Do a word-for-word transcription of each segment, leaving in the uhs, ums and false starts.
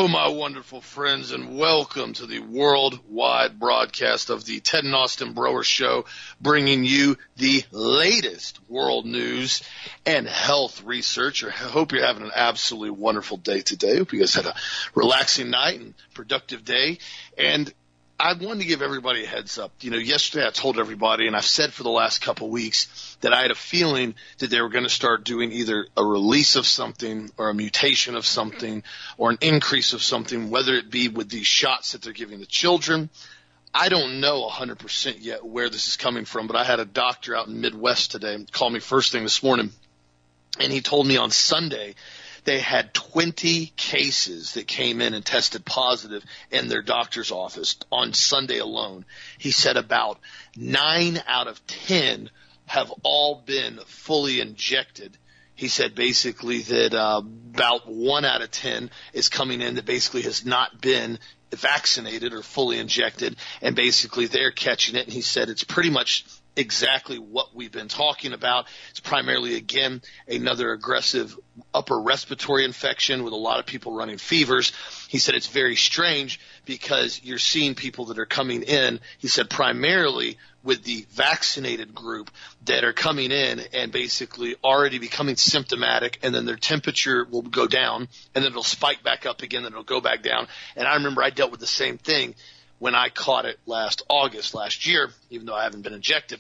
Hello, my wonderful friends, and welcome to the worldwide broadcast of the Ted and Austin Broer Show, bringing you the latest world news and health research. I hope you're having an absolutely wonderful day today. I hope you guys had a relaxing night and productive day. And I wanted to give everybody a heads up. You know, yesterday I told everybody, and I've said for the last couple of weeks, that I had a feeling that they were going to start doing either a release of something or a mutation of something or an increase of something, whether it be with these shots that they're giving the children. I don't know one hundred percent yet where this is coming from, but I had a doctor out in Midwest today call me first thing this morning, and he told me on Sunday they had twenty cases that came in and tested positive in their doctor's office on Sunday alone. He said about nine out of ten have all been fully injected. He said basically that uh, about one out of ten is coming in that basically has not been vaccinated or fully injected, and basically they're catching it. And he said it's pretty much exactly what we've been talking about. It's primarily, again, another aggressive upper respiratory infection with a lot of people running fevers. He said it's very strange because you're seeing people that are coming in, he said, primarily with the vaccinated group that are coming in and basically already becoming symptomatic, and then their temperature will go down, and then it'll spike back up again, then it'll go back down. And I remember I dealt with the same thing when I caught it last August last year, even though I haven't been injected.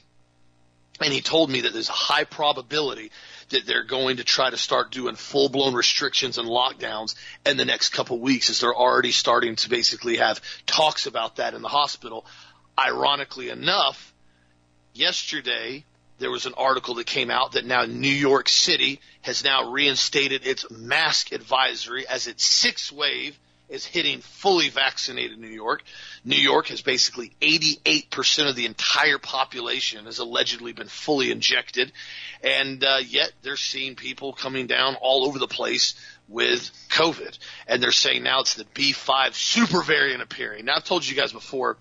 And he told me that there's a high probability that they're going to try to start doing full-blown restrictions and lockdowns in the next couple of weeks, as they're already starting to basically have talks about that in the hospital. Ironically enough, yesterday there was an article that came out that now New York City has now reinstated its mask advisory as its sixth wave is hitting fully vaccinated New York. New York has basically eighty-eight percent of the entire population has allegedly been fully injected, and uh, yet they're seeing people coming down all over the place with COVID. And they're saying now it's the B five super variant appearing. Now, I've told you guys before,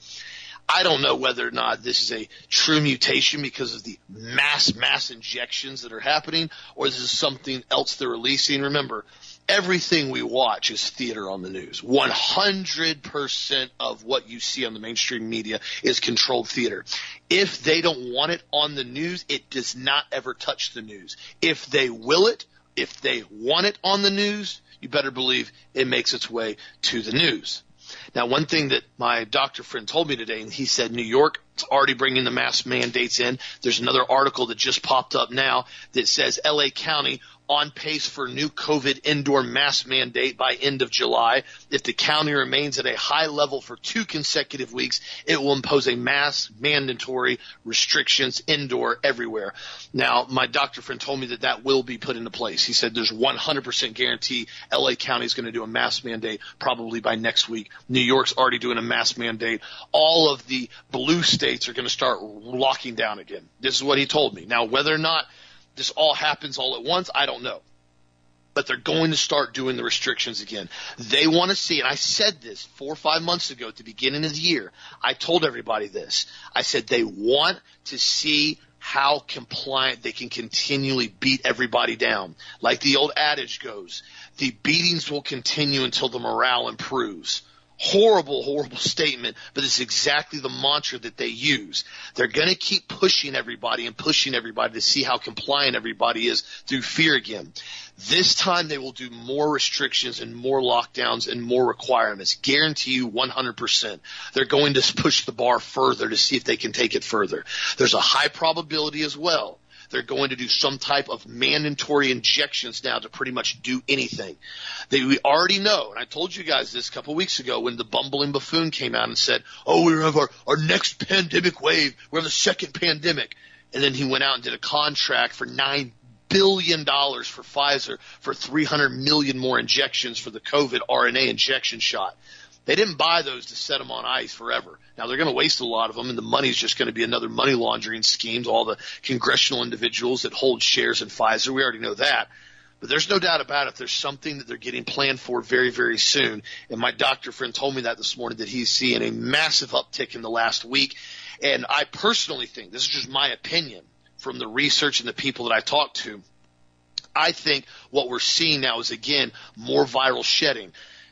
I don't know whether or not this is a true mutation because of the mass, mass injections that are happening, or this is something else they're releasing. Remember, everything we watch is theater on the news. one hundred percent of what you see on the mainstream media is controlled theater. If they don't want it on the news, it does not ever touch the news. If they will it, if they want it on the news, you better believe it makes its way to the news. Now, one thing that my doctor friend told me today, and he said New York is already bringing the mask mandates in. There's another article that just popped up now that says L A County on pace for new COVID indoor mask mandate by end of July. If the county remains at a high level for two consecutive weeks, it will impose a mass mandatory restrictions indoor everywhere. Now, my doctor friend told me that that will be put into place. He said there's one hundred percent guarantee L A County is going to do a mask mandate probably by next week. New York's already doing a mask mandate. All of the blue states are going to start locking down again. This is what he told me. Now, whether or not this all happens all at once, I don't know. But they're going to start doing the restrictions again. They want to see, and I said this four or five months ago at the beginning of the year. I told everybody this. I said they want to see how compliant they can continually beat everybody down. Like the old adage goes, the beatings will continue until the morale improves. Horrible, horrible statement, but it's exactly the mantra that they use. They're going to keep pushing everybody and pushing everybody to see how compliant everybody is through fear again. This time they will do more restrictions and more lockdowns and more requirements. Guarantee you one hundred percent. They're going to push the bar further to see if they can take it further. There's a high probability as well they're going to do some type of mandatory injections now to pretty much do anything. They, we already know, and I told you guys this a couple weeks ago when the bumbling buffoon came out and said, oh, we have our, our next pandemic wave. We have a second pandemic. And then he went out and did a contract for nine billion dollars for Pfizer for three hundred million more injections for the COVID R N A injection shot. They didn't buy those to set them on ice forever. Now, they're going to waste a lot of them, and the money is just going to be another money laundering scheme to all the congressional individuals that hold shares in Pfizer. We already know that. But there's no doubt about it. There's something that they're getting planned for very, very soon. And my doctor friend told me that this morning, that he's seeing a massive uptick in the last week. And I personally think, this is just my opinion from the research and the people that I talked to, I think what we're seeing now is, again, more viral shedding.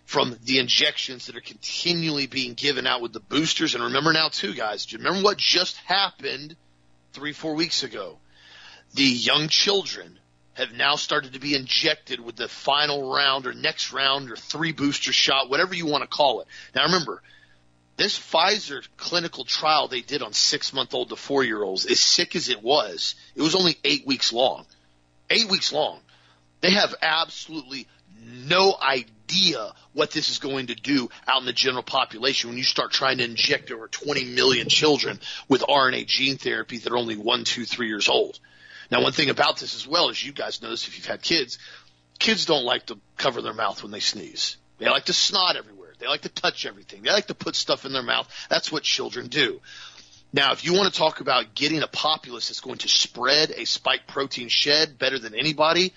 from the injections that are continually being given out with the boosters. And remember now, too, guys, do you remember what just happened three, four weeks ago? The young children have now started to be injected with the final round or next round or three booster shot, whatever you want to call it. Now, remember, this Pfizer clinical trial they did on six-month-old to four-year-olds, as sick as it was, it was only eight weeks long. Eight weeks long. They have absolutely no idea what this is going to do out in the general population when you start trying to inject over twenty million children with R N A gene therapy that are only one, two, three years old. Now, one thing about this as well, as you guys know this if you've had kids, kids don't like to cover their mouth when they sneeze. They like to snot everywhere. They like to touch everything. They like to put stuff in their mouth. That's what children do. Now, if you want to talk about getting a populace that's going to spread a spike protein shed better than anybody,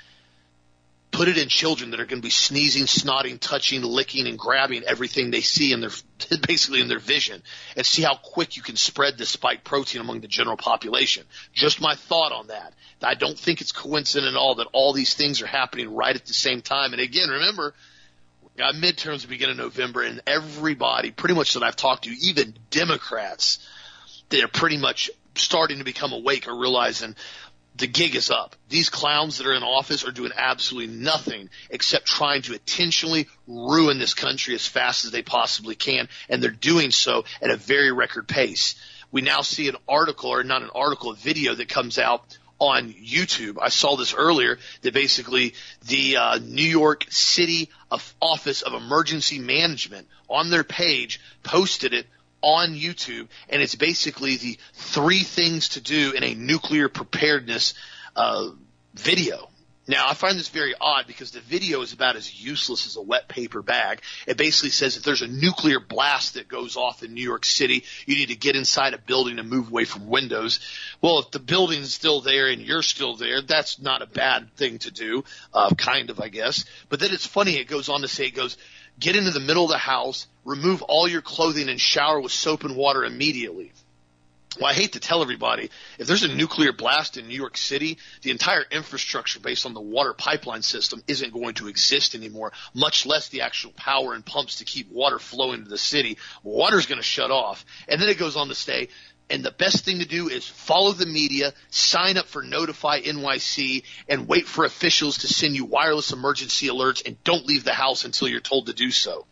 put it in children that are going to be sneezing, snotting, touching, licking, and grabbing everything they see in their basically in their vision, and see how quick you can spread the spike protein among the general population. Just my thought on that. I don't think it's coincident at all that all these things are happening right at the same time. And again, remember, we got midterms at the beginning of November, and everybody pretty much that I've talked to, even Democrats, they're pretty much starting to become awake or realizing the gig is up. These clowns that are in office are doing absolutely nothing except trying to intentionally ruin this country as fast as they possibly can, and they're doing so at a very record pace. We now see an article, or not an article, a video that comes out on YouTube. I saw this earlier that basically the uh, New York City of Office of Emergency Management on their page posted it on YouTube, and it's basically the three things to do in a nuclear preparedness uh, video. Now, I find this very odd because the video is about as useless as a wet paper bag. It basically says if there's a nuclear blast that goes off in New York City, you need to get inside a building and move away from windows. Well, if the building's still there and you're still there, that's not a bad thing to do, uh, kind of, I guess. But then it's funny, it goes on to say, it goes, get into the middle of the house, remove all your clothing, and shower with soap and water immediately. Well, I hate to tell everybody, if there's a nuclear blast in New York City, the entire infrastructure based on the water pipeline system isn't going to exist anymore, much less the actual power and pumps to keep water flowing to the city. Water's going to shut off. And then it goes on to say, and the best thing to do is follow the media, sign up for Notify N Y C, and wait for officials to send you wireless emergency alerts, and don't leave the house until you're told to do so.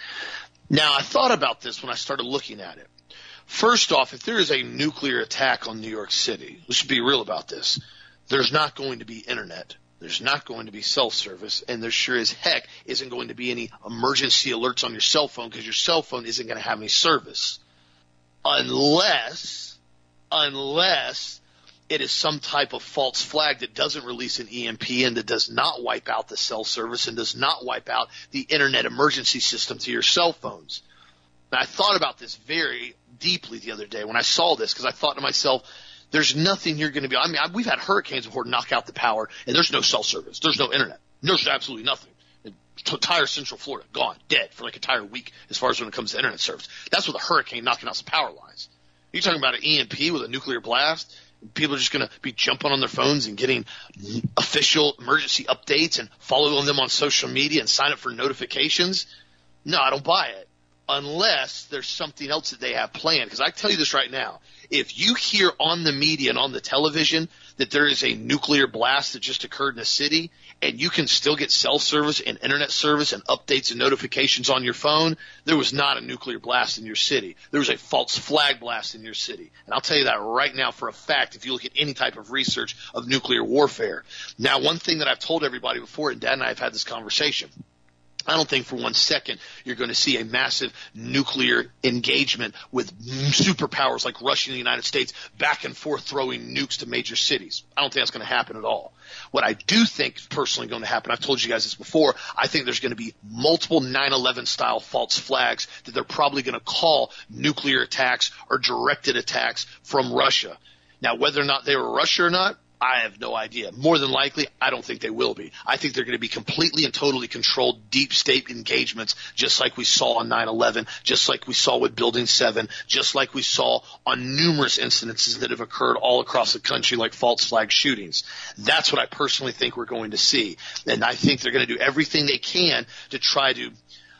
Now, I thought about this when I started looking at it. First off, if there is a nuclear attack on New York City, let's be real about this, there's not going to be internet. There's not going to be cell service, and there sure as heck isn't going to be any emergency alerts on your cell phone because your cell phone isn't going to have any service. Unless, unless it is some type of false flag that doesn't release an E M P and that does not wipe out the cell service and does not wipe out the internet emergency system to your cell phones. Now, I thought about this very deeply the other day when I saw this, because I thought to myself, there's nothing you're going to be – I mean, we've had hurricanes before knock out the power, and there's no cell service. There's no internet. There's absolutely nothing. Entire Central Florida gone, dead for like an entire week as far as when it comes to internet service. That's with a hurricane knocking out some power lines. You're talking about an E M P with a nuclear blast? People are just going to be jumping on their phones and getting official emergency updates and following them on social media and sign up for notifications? No, I don't buy it. Unless there's something else that they have planned. Because I tell you this right now, if you hear on the media and on the television that there is a nuclear blast that just occurred in a city and you can still get cell service and internet service and updates and notifications on your phone, there was not a nuclear blast in your city. There was a false flag blast in your city. And I'll tell you that right now for a fact if you look at any type of research of nuclear warfare. Now, one thing that I've told everybody before, and Dad and I have had this conversation, I don't think for one second you're going to see a massive nuclear engagement with superpowers like Russia and the United States back and forth throwing nukes to major cities. I don't think that's going to happen at all. What I do think is personally going to happen, I've told you guys this before, I think there's going to be multiple nine eleven style false flags that they're probably going to call nuclear attacks or directed attacks from Russia. Now, whether or not they were Russia or not, I have no idea. More than likely, I don't think they will be. I think they're going to be completely and totally controlled deep state engagements, just like we saw on nine eleven, just like we saw with Building seven, just like we saw on numerous incidences that have occurred all across the country like false flag shootings. That's what I personally think we're going to see. And I think they're going to do everything they can to try to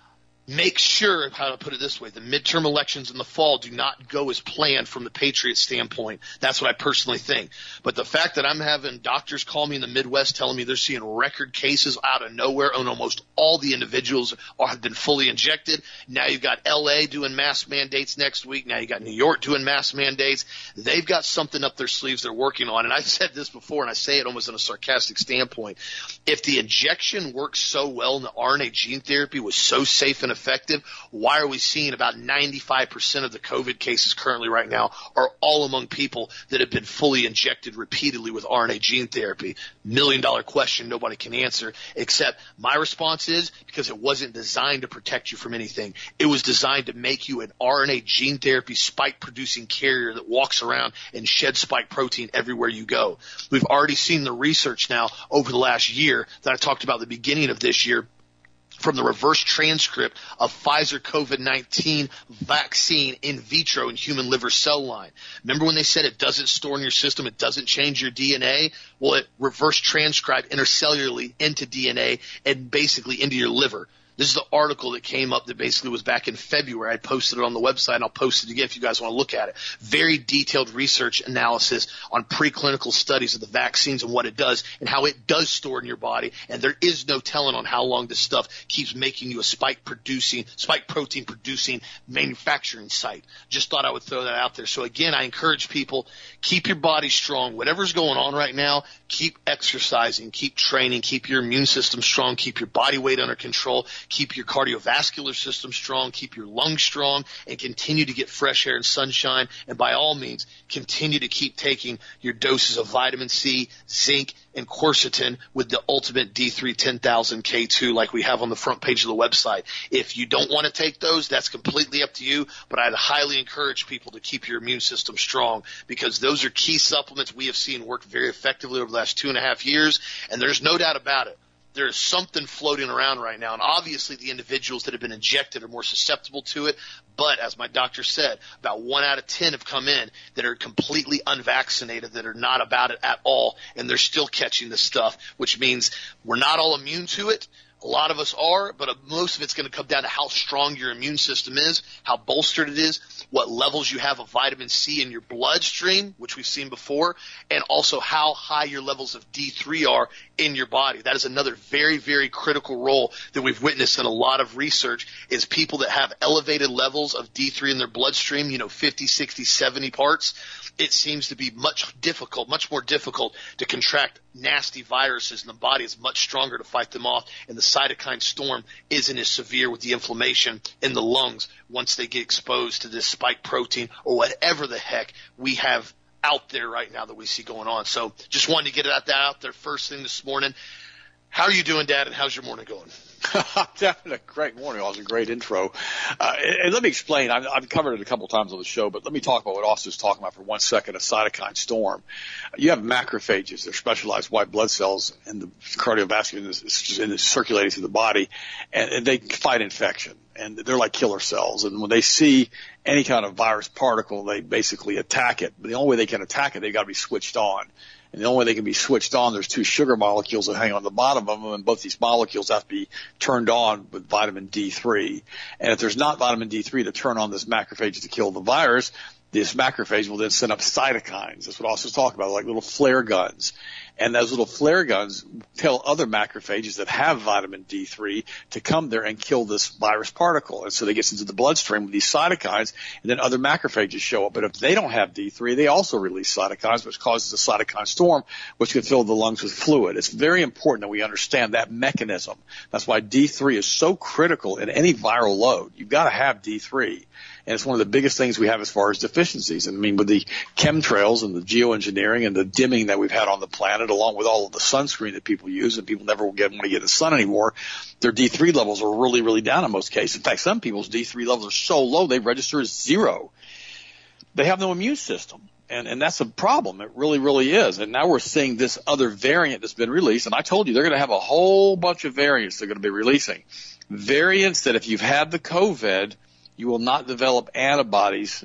make sure, how to put it this way, the midterm elections in the fall do not go as planned from the Patriot standpoint. That's what I personally think. But the fact that I'm having doctors call me in the Midwest telling me they're seeing record cases out of nowhere, and almost all the individuals are, have been fully injected. Now you've got L A doing mask mandates next week. Now you got New York doing mask mandates. They've got something up their sleeves they're working on. And I've said this before, and I say it almost in a sarcastic standpoint. If the injection works so well and the R N A gene therapy was so safe and effective, why are we seeing about ninety-five percent of the COVID cases currently right now are all among people that have been fully injected repeatedly with R N A gene therapy? Million dollar question nobody can answer, except my response is because it wasn't designed to protect you from anything. It was designed to make you an R N A gene therapy spike producing carrier that walks around and sheds spike protein everywhere you go. We've already seen the research now over the last year that I talked about at the beginning of this year, from the reverse transcript of Pfizer COVID nineteen vaccine in vitro in human liver cell line. Remember when they said it doesn't store in your system, it doesn't change your D N A? Well, it reverse transcribed intercellularly into D N A and basically into your liver. This is the article that came up that basically was back in February. I posted it on the website, and I'll post it again if you guys want to look at it. Very detailed research analysis on preclinical studies of the vaccines and what it does and how it does store in your body. And there is no telling on how long this stuff keeps making you a spike producing, spike protein producing manufacturing site. Just thought I would throw that out there. So again, I encourage people, keep your body strong. Whatever's going on right now, keep exercising, keep training, keep your immune system strong, keep your body weight under control. Keep your cardiovascular system strong, keep your lungs strong, and continue to get fresh air and sunshine. And by all means, continue to keep taking your doses of vitamin C, zinc, and quercetin with the Ultimate D three ten thousand K two like we have on the front page of the website. If you don't want to take those, that's completely up to you, but I'd highly encourage people to keep your immune system strong because those are key supplements we have seen work very effectively over the last two and a half years, and there's no doubt about it. There is something floating around right now, and obviously the individuals that have been injected are more susceptible to it, but as my doctor said, about one out of ten have come in that are completely unvaccinated, that are not about it at all, and they're still catching this stuff, which means we're not all immune to it. A lot of us are, but most of it's going to come down to how strong your immune system is, how bolstered it is, what levels you have of vitamin C in your bloodstream, which we've seen before, and also how high your levels of D three are in your body. That is another very, very critical role that we've witnessed in a lot of research is people that have elevated levels of D three in their bloodstream, you know, fifty, sixty, seventy parts. It seems to be much difficult, much more difficult to contract nasty viruses, and the body is much stronger to fight them off, and the cytokine storm isn't as severe with the inflammation in the lungs once they get exposed to this spike protein or whatever the heck we have out there right now that we see going on. So just wanted to get that out there first thing this morning. How are you doing, Dad, and how's your morning going? Definitely a great morning. It was a great intro. Uh, and, and let me explain. I've, I've covered it a couple of times on the show, but let me talk about what Austin's talking about for one second, a cytokine storm. You have macrophages. They're specialized white blood cells in the cardiovascular, in the circulating through the body, and, and they fight infection. And they're like killer cells. And when they see any kind of virus particle, they basically attack it. But the only way they can attack it, they've got to be switched on. And the only way they can be switched on, there's two sugar molecules that hang on the bottom of them, and both these molecules have to be turned on with vitamin D three. And if there's not vitamin D three to turn on this macrophage to kill the virus, this macrophage will then send up cytokines. That's what Austin's talking about, like little flare guns. And those little flare guns tell other macrophages that have vitamin D three to come there and kill this virus particle. And so they get into the bloodstream with these cytokines, and then other macrophages show up. But if they don't have D three, they also release cytokines, which causes a cytokine storm, which can fill the lungs with fluid. It's very important that we understand that mechanism. That's why D three is so critical in any viral load. You've got to have D three. And it's one of the biggest things we have as far as deficiencies. And I mean, with the chemtrails and the geoengineering and the dimming that we've had on the planet, along with all of the sunscreen that people use, and people never will get, want to get in the sun anymore, their D three levels are really, really down in most cases. In fact, some people's D three levels are so low they register as zero. They have no immune system. And, and that's a problem. It really, really is. And now we're seeing this other variant that's been released. And I told you they're going to have a whole bunch of variants they're going to be releasing. Variants that if you've had the COVID, you will not develop antibodies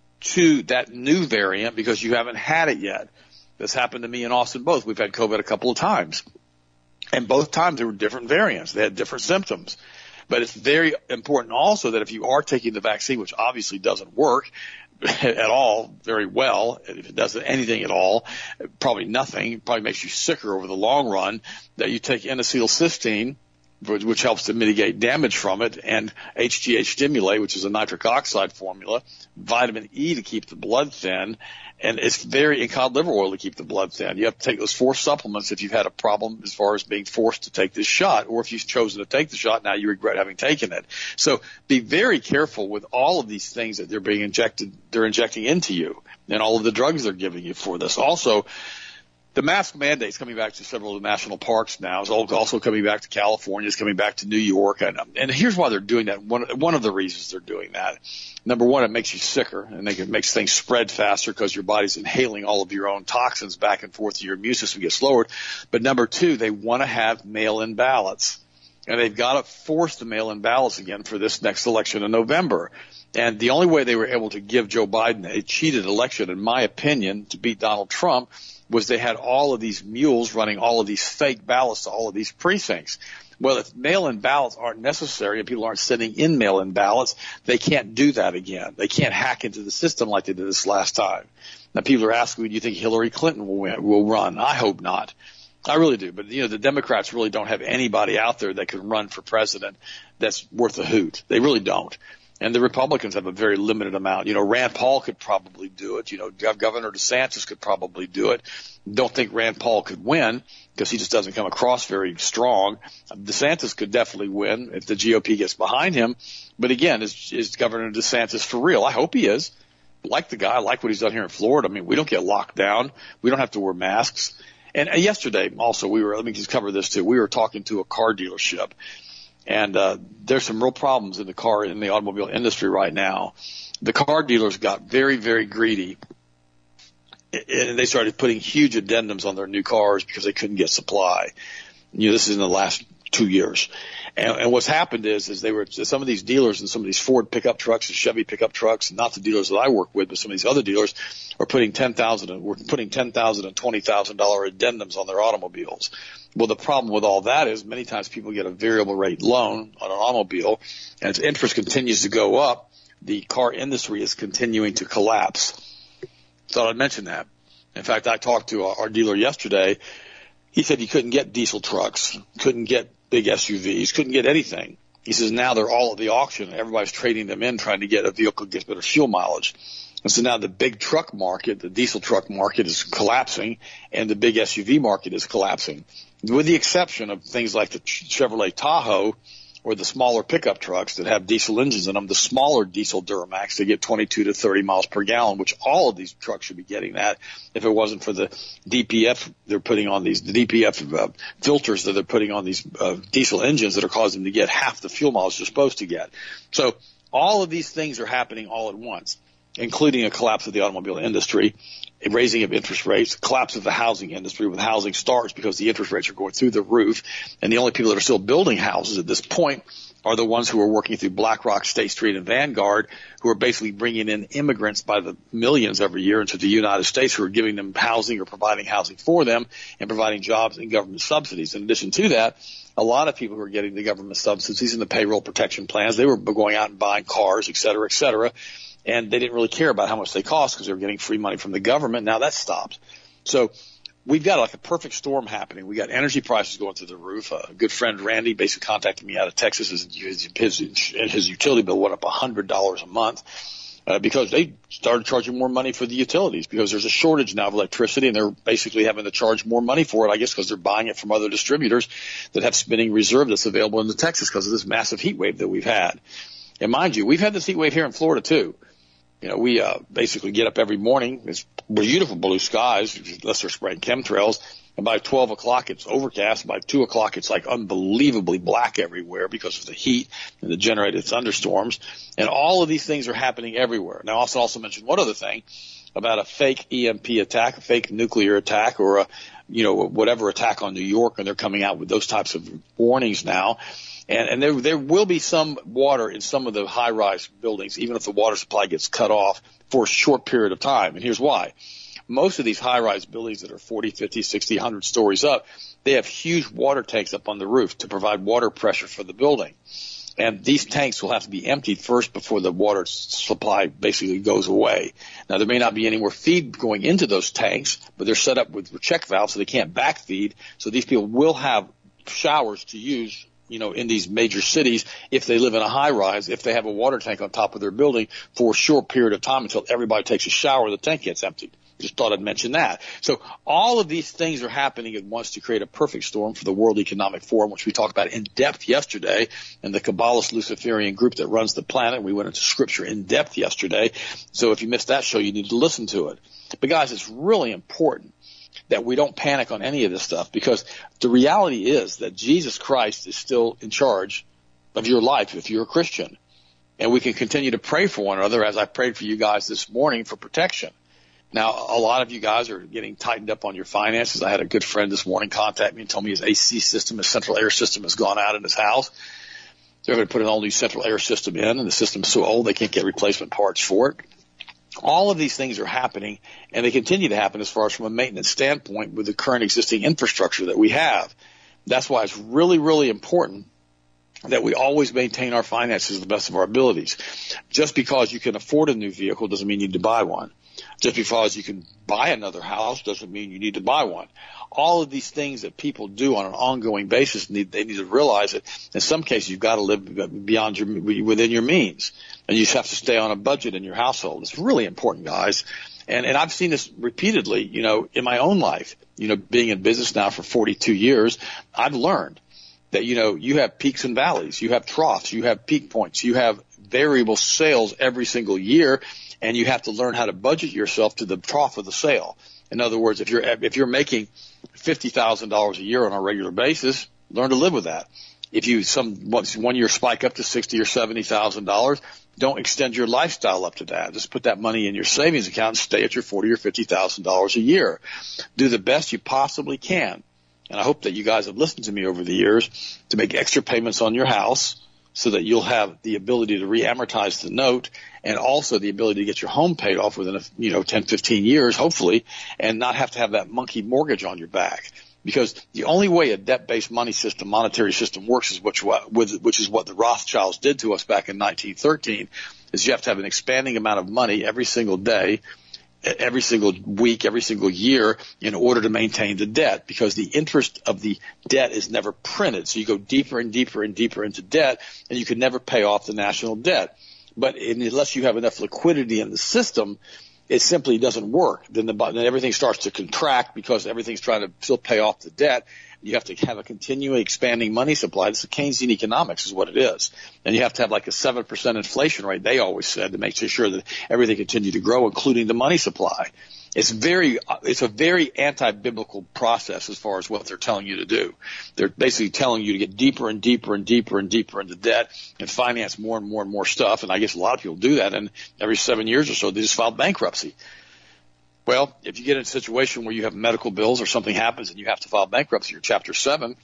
to that new variant because you haven't had it yet. This happened to me and Austin both. We've had COVID a couple of times. And both times there were different variants. They had different symptoms. But it's very important also that if you are taking the vaccine, which obviously doesn't work at all very well, if it does anything at all, probably nothing, it probably makes you sicker over the long run, that you take N-acetylcysteine, which helps to mitigate damage from it, and H G H stimulate, which is a nitric oxide formula, vitamin E to keep the blood thin, and it's very, and cod liver oil to keep the blood thin. You have to take those four supplements if you've had a problem as far as being forced to take this shot, or if you've chosen to take the shot, now you regret having taken it. So be very careful with all of these things that they're being injected, they're injecting into you, and all of the drugs they're giving you for this. Also, the mask mandate's coming back to several of the national parks now. It's also coming back to California. It's coming back to New York. And, and here's why they're doing that. One, one of the reasons they're doing that, number one, it makes you sicker, and it makes things spread faster because your body's inhaling all of your own toxins back and forth to your immune system gets lowered. But number two, they want to have mail-in ballots. And they've got to force the mail-in ballots again for this next election in November. And the only way they were able to give Joe Biden a cheated election, in my opinion, to beat Donald Trump, was they had all of these mules running all of these fake ballots to all of these precincts. Well, if mail-in ballots aren't necessary and people aren't sending in mail-in ballots, they can't do that again. They can't hack into the system like they did this last time. Now, people are asking me, do you think Hillary Clinton will win, will run? I hope not. I really do. But, you know, the Democrats really don't have anybody out there that can run for president that's worth a hoot. They really don't. And the Republicans have a very limited amount. You know, Rand Paul could probably do it. You know, Governor DeSantis could probably do it. Don't think Rand Paul could win because he just doesn't come across very strong. DeSantis could definitely win if the G O P gets behind him. But again, is, is Governor DeSantis for real? I hope he is. I like the guy. I like what he's done here in Florida. I mean, we don't get locked down. We don't have to wear masks. And yesterday also we were, let me just cover this too. We were talking to a car dealership. And uh, there's some real problems in the car, in the automobile industry right now. The car dealers got very, very greedy, and they started putting huge addendums on their new cars because they couldn't get supply. You know, this is in the last two years. And, and what's happened is, is they were, some of these dealers and some of these Ford pickup trucks and Chevy pickup trucks, not the dealers that I work with, but some of these other dealers are putting ten thousand, we're putting ten thousand and twenty thousand dollar addendums on their automobiles. Well, the problem with all that is many times people get a variable rate loan on an automobile, and as interest continues to go up, the car industry is continuing to collapse. Thought I'd mention that. In fact, I talked to our, our dealer yesterday. He said he couldn't get diesel trucks, couldn't get big S U Vs, couldn't get anything. He says now they're all at the auction, and everybody's trading them in trying to get a vehicle that gets better fuel mileage. And so now the big truck market, the diesel truck market is collapsing, and the big S U V market is collapsing, with the exception of things like the Chevrolet Tahoe or the smaller pickup trucks that have diesel engines in them, the smaller diesel Duramax, they get twenty-two to thirty miles per gallon, which all of these trucks should be getting that if it wasn't for the D P F they're putting on these, the D P F uh, filters that they're putting on these uh, diesel engines that are causing them to get half the fuel mileage they're supposed to get. So all of these things are happening all at once, including a collapse of the automobile industry, a raising of interest rates, collapse of the housing industry with housing starts because the interest rates are going through the roof. And the only people that are still building houses at this point are the ones who are working through BlackRock, State Street, and Vanguard, who are basically bringing in immigrants by the millions every year into the United States, who are giving them housing or providing housing for them and providing jobs and government subsidies. In addition to that, a lot of people who are getting the government subsidies and the payroll protection plans, they were going out and buying cars, et cetera, et cetera. And they didn't really care about how much they cost because they were getting free money from the government. Now that's stopped. So we've got like a perfect storm happening. We got energy prices going through the roof. A good friend, Randy, basically contacted me out of Texas. His, his, his utility bill went up one hundred dollars a month uh, because they started charging more money for the utilities because there's a shortage now of electricity, and they're basically having to charge more money for it, I guess, because they're buying it from other distributors that have spinning reserve that's available in Texas because of this massive heat wave that we've had. And mind you, we've had this heat wave here in Florida too. You know, we uh, basically get up every morning. It's beautiful blue skies, unless they're spraying chemtrails. And by twelve o'clock, it's overcast. By two o'clock, it's like unbelievably black everywhere because of the heat and the generated thunderstorms. And all of these things are happening everywhere. Now, I also, also mentioned one other thing about a fake E M P attack, a fake nuclear attack, or a, you know, whatever attack on New York. And they're coming out with those types of warnings now. And, and there, there will be some water in some of the high-rise buildings, even if the water supply gets cut off for a short period of time. And here's why. Most of these high-rise buildings that are forty, fifty, sixty, one hundred stories up, they have huge water tanks up on the roof to provide water pressure for the building. And these tanks will have to be emptied first before the water supply basically goes away. Now, there may not be any more feed going into those tanks, but they're set up with check valves so they can't backfeed. So these people will have showers to use, you know, in these major cities if they live in a high rise, if they have a water tank on top of their building for a short period of time until everybody takes a shower, the tank gets emptied. Just thought I'd mention that. So all of these things are happening at once to create a perfect storm for the World Economic Forum, which we talked about in depth yesterday, and the Kabbalist Luciferian group that runs the planet. We went into scripture in depth yesterday. So if you missed that show, you need to listen to it. But guys, it's really important that we don't panic on any of this stuff, because the reality is that Jesus Christ is still in charge of your life if you're a Christian. And we can continue to pray for one another, as I prayed for you guys this morning, for protection. Now, a lot of you guys are getting tightened up on your finances. I had a good friend this morning contact me and told me his A C system, his central air system, has gone out in his house. They're going to put an all-new central air system in, and the system's so old they can't get replacement parts for it. All of these things are happening, and they continue to happen as far as from a maintenance standpoint with the current existing infrastructure that we have. That's why it's really, really important that we always maintain our finances to the best of our abilities. Just because you can afford a new vehicle doesn't mean you need to buy one. Just because you can buy another house doesn't mean you need to buy one. All of these things that people do on an ongoing basis, need, they need to realize that in some cases you've got to live beyond your, within your means, and you just have to stay on a budget in your household. It's really important, guys. And, and I've seen this repeatedly, you know, in my own life. You know, being in business now for forty-two years, I've learned that, you know, you have peaks and valleys, you have troughs, you have peak points, you have variable sales every single year. And you have to learn how to budget yourself to the trough of the sale. In other words, if you're if you're making fifty thousand dollars a year on a regular basis, learn to live with that. If you some one year spike up to sixty or seventy thousand dollars, don't extend your lifestyle up to that. Just put that money in your savings account and stay at your forty or fifty thousand dollars a year. Do the best you possibly can. And I hope that you guys have listened to me over the years to make extra payments on your house, so that you'll have the ability to re-amortize the note, and also the ability to get your home paid off within, a, you know, ten, fifteen years, hopefully, and not have to have that monkey mortgage on your back. Because the only way a debt-based money system, monetary system works is which, which is what the Rothschilds did to us back in nineteen thirteen, is you have to have an expanding amount of money every single day, every single week, every single year in order to maintain the debt, because the interest of the debt is never printed. So you go deeper and deeper and deeper into debt, and you can never pay off the national debt. But unless you have enough liquidity in the system, it simply doesn't work. Then, the, then everything starts to contract because everything's trying to still pay off the debt. You have to have a continually expanding money supply. This is Keynesian economics is what it is. And you have to have like a seven percent inflation rate, they always said, to make sure that everything continued to grow, including the money supply. It's very, it's a very anti-biblical process as far as what they're telling you to do. They're basically telling you to get deeper and deeper and deeper and deeper into debt and finance more and more and more stuff. And I guess a lot of people do that. And every seven years or so, they just file bankruptcy. Well, if you get in a situation where you have medical bills or something happens and you have to file bankruptcy or Chapter seven,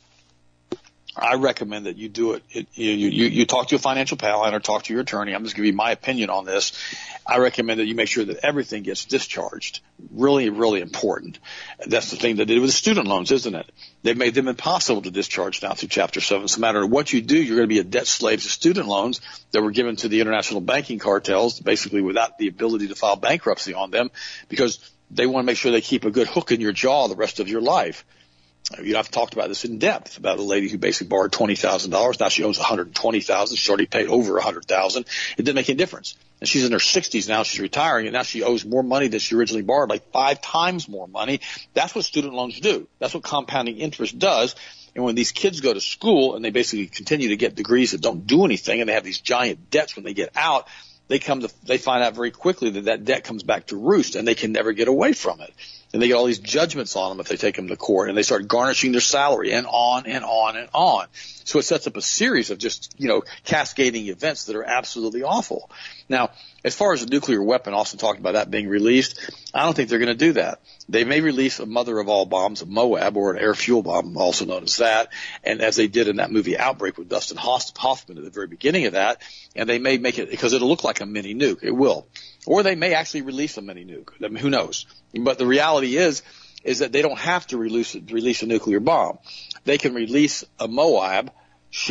I recommend that you do it. it you, you, you talk to a financial planner or talk to your attorney. I'm just giving you my opinion on this. I recommend that you make sure that everything gets discharged. Really, really important. That's the thing they did with the student loans, isn't it? They've made them impossible to discharge now through Chapter seven. So no matter what you do, you're going to be a debt slave to student loans that were given to the international banking cartels, basically without the ability to file bankruptcy on them, because they want to make sure they keep a good hook in your jaw the rest of your life. You know, I've talked about this in depth about a lady who basically borrowed twenty thousand dollars. Now she owes one hundred twenty thousand dollars. She's already paid over one hundred thousand dollars. It didn't make any difference. And she's in her sixties now. She's retiring, and now she owes more money than she originally borrowed, like five times more money. That's what student loans do. That's what compounding interest does. And when these kids go to school and they basically continue to get degrees that don't do anything, and they have these giant debts when they get out, they come to they find out very quickly that that debt comes back to roost, and they can never get away from it. And they get all these judgments on them if they take them to court, and they start garnishing their salary, and on and on and on. So it sets up a series of just, you know, cascading events that are absolutely awful. Now, as far as the nuclear weapon, Austin talked about that being released, I don't think they're going to do that. They may release a mother of all bombs, a Moab, or an air fuel bomb, also known as that, and as they did in that movie Outbreak with Dustin Hoffman at the very beginning of that, and they may make it, because it'll look like a mini nuke. It will. Or they may actually release a mini nuke. I mean, who knows? But the reality is, is that they don't have to release, release a nuclear bomb. They can release a Moab, show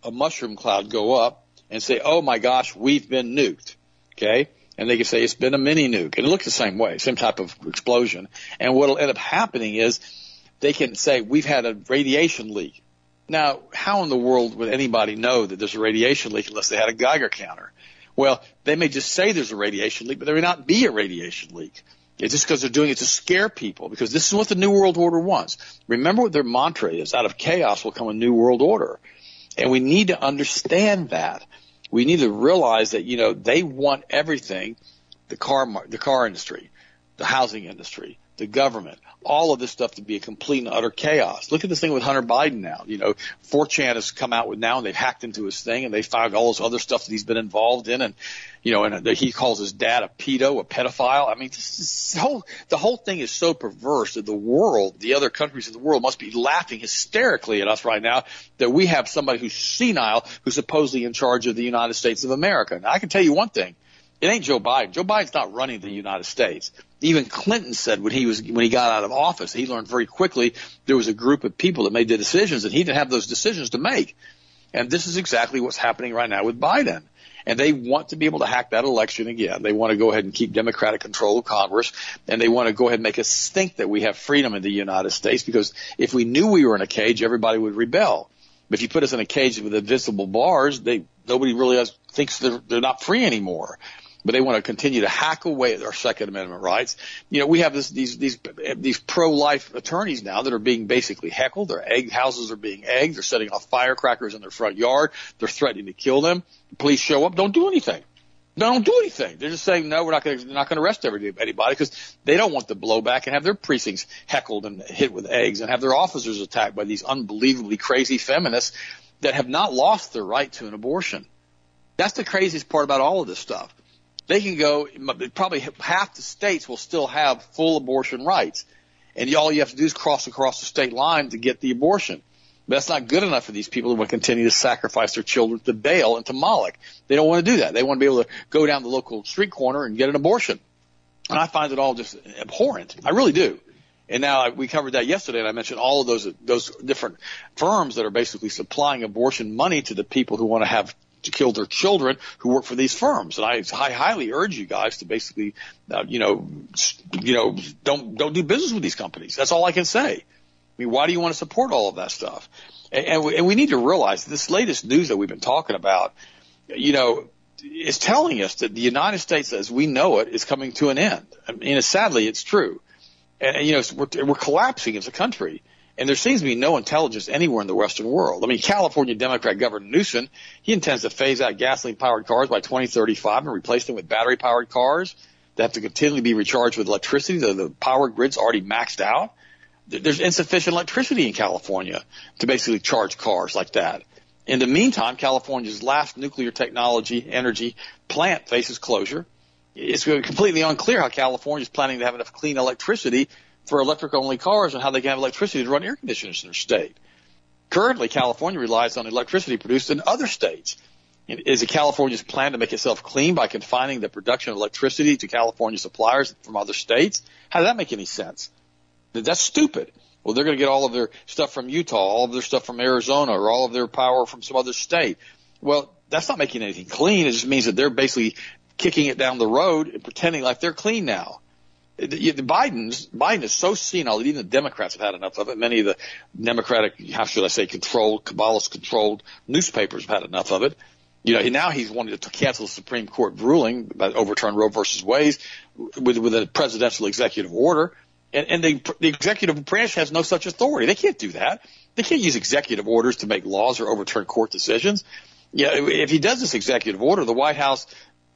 a mushroom cloud go up and say, oh, my gosh, we've been nuked, okay? And they can say it's been a mini nuke. And it looks the same way, same type of explosion. And what will end up happening is they can say we've had a radiation leak. Now, how in the world would anybody know that there's a radiation leak unless they had a Geiger counter? Well, they may just say there's a radiation leak, but there may not be a radiation leak. It's just because they're doing it to scare people, because this is what the New World Order wants. Remember what their mantra is: out of chaos will come a new world order. And we need to understand that. We need to realize that, you know, they want everything, the car, the car industry, the housing industry, the government, all of this stuff to be a complete and utter chaos. Look at this thing with Hunter Biden now. You know, four chan has come out with now, and they've hacked into his thing, and they found all this other stuff that he's been involved in, and, you know, and he calls his dad a pedo, a pedophile. I mean, this is the whole, the whole thing is so perverse that the world, the other countries in the world must be laughing hysterically at us right now that we have somebody who's senile, who's supposedly in charge of the United States of America. Now, I can tell you one thing. It ain't Joe Biden. Joe Biden's not running the United States. Even Clinton said when he was when he got out of office, he learned very quickly there was a group of people that made the decisions, and he didn't have those decisions to make. And this is exactly what's happening right now with Biden. And they want to be able to hack that election again. They want to go ahead and keep Democratic control of Congress, and they want to go ahead and make us think that we have freedom in the United States, because if we knew we were in a cage, everybody would rebel. But if you put us in a cage with invisible bars, they nobody really has, thinks they're, they're not free anymore. But they want to continue to hack away at our Second Amendment rights. You know, we have this, these these these pro-life attorneys now that are being basically heckled. Their egg houses are being egged. They're setting off firecrackers in their front yard. They're threatening to kill them. The police show up, don't do anything. Don't do anything. They're just saying, no, we're not going to not going to arrest everybody, because they don't want the blowback and have their precincts heckled and hit with eggs and have their officers attacked by these unbelievably crazy feminists that have not lost their right to an abortion. That's the craziest part about all of this stuff. They can go, probably half the states will still have full abortion rights. And all you have to do is cross across the state line to get the abortion. But that's not good enough for these people who want to continue to sacrifice their children to Baal and to Moloch. They don't want to do that. They want to be able to go down the local street corner and get an abortion. And I find it all just abhorrent. I really do. And now we covered that yesterday, and I mentioned all of those those different firms that are basically supplying abortion money to the people who want to have to kill their children who work for these firms. And I, I highly urge you guys to basically, uh, you know, you know, don't don't do business with these companies. That's all I can say. I mean, why do you want to support all of that stuff? And, and, we, and we need to realize this latest news that we've been talking about, you know, is telling us that the United States, as we know it, is coming to an end. I mean, sadly, it's true. And, and you know, we're, we're collapsing as a country. And there seems to be no intelligence anywhere in the Western world. I mean, California Democrat Governor Newsom, he intends to phase out gasoline-powered cars by twenty thirty-five and replace them with battery-powered cars that have to continually be recharged with electricity. The, the power grid's already maxed out. There's insufficient electricity in California to basically charge cars like that. In the meantime, California's last nuclear technology energy plant faces closure. It's completely unclear how California is planning to have enough clean electricity for electric-only cars and how they can have electricity to run air conditioners in their state. Currently, California relies on electricity produced in other states. Is it California's plan to make itself clean by confining the production of electricity to California suppliers from other states? How does that make any sense? That's stupid. Well, they're going to get all of their stuff from Utah, all of their stuff from Arizona, or all of their power from some other state. Well, that's not making anything clean. It just means that they're basically kicking it down the road and pretending like they're clean now. The, the Biden's, Biden is so senile that even the Democrats have had enough of it. Many of the Democratic, how should I say, controlled, Kabbalist-controlled newspapers have had enough of it. You know, now he's wanting to cancel the Supreme Court ruling about overturn Roe versus Wade with, with a presidential executive order. And, and the, the executive branch has no such authority. They can't do that. They can't use executive orders to make laws or overturn court decisions. Yeah, if he does this executive order, the White House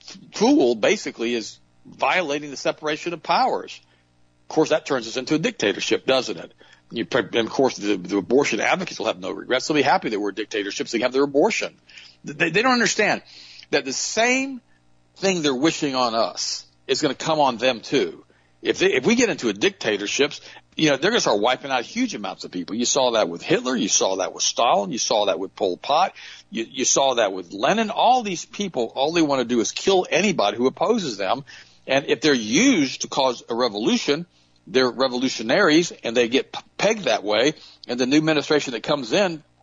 tool basically is violating the separation of powers. Of course, that turns us into a dictatorship, doesn't it? You, and of course, the, the abortion advocates will have no regrets. They'll be happy that we're dictatorships. They can have their abortion. They, they don't understand that the same thing they're wishing on us is going to come on them too. If they, if we get into a dictatorships, you know, they're going to start wiping out huge amounts of people. You saw that with Hitler. You saw that with Stalin. You saw that with Pol Pot. You, you saw that with Lenin. All these people, all they want to do is kill anybody who opposes them. And if they're used to cause a revolution, they're revolutionaries, and they get pegged that way. And the new administration that comes in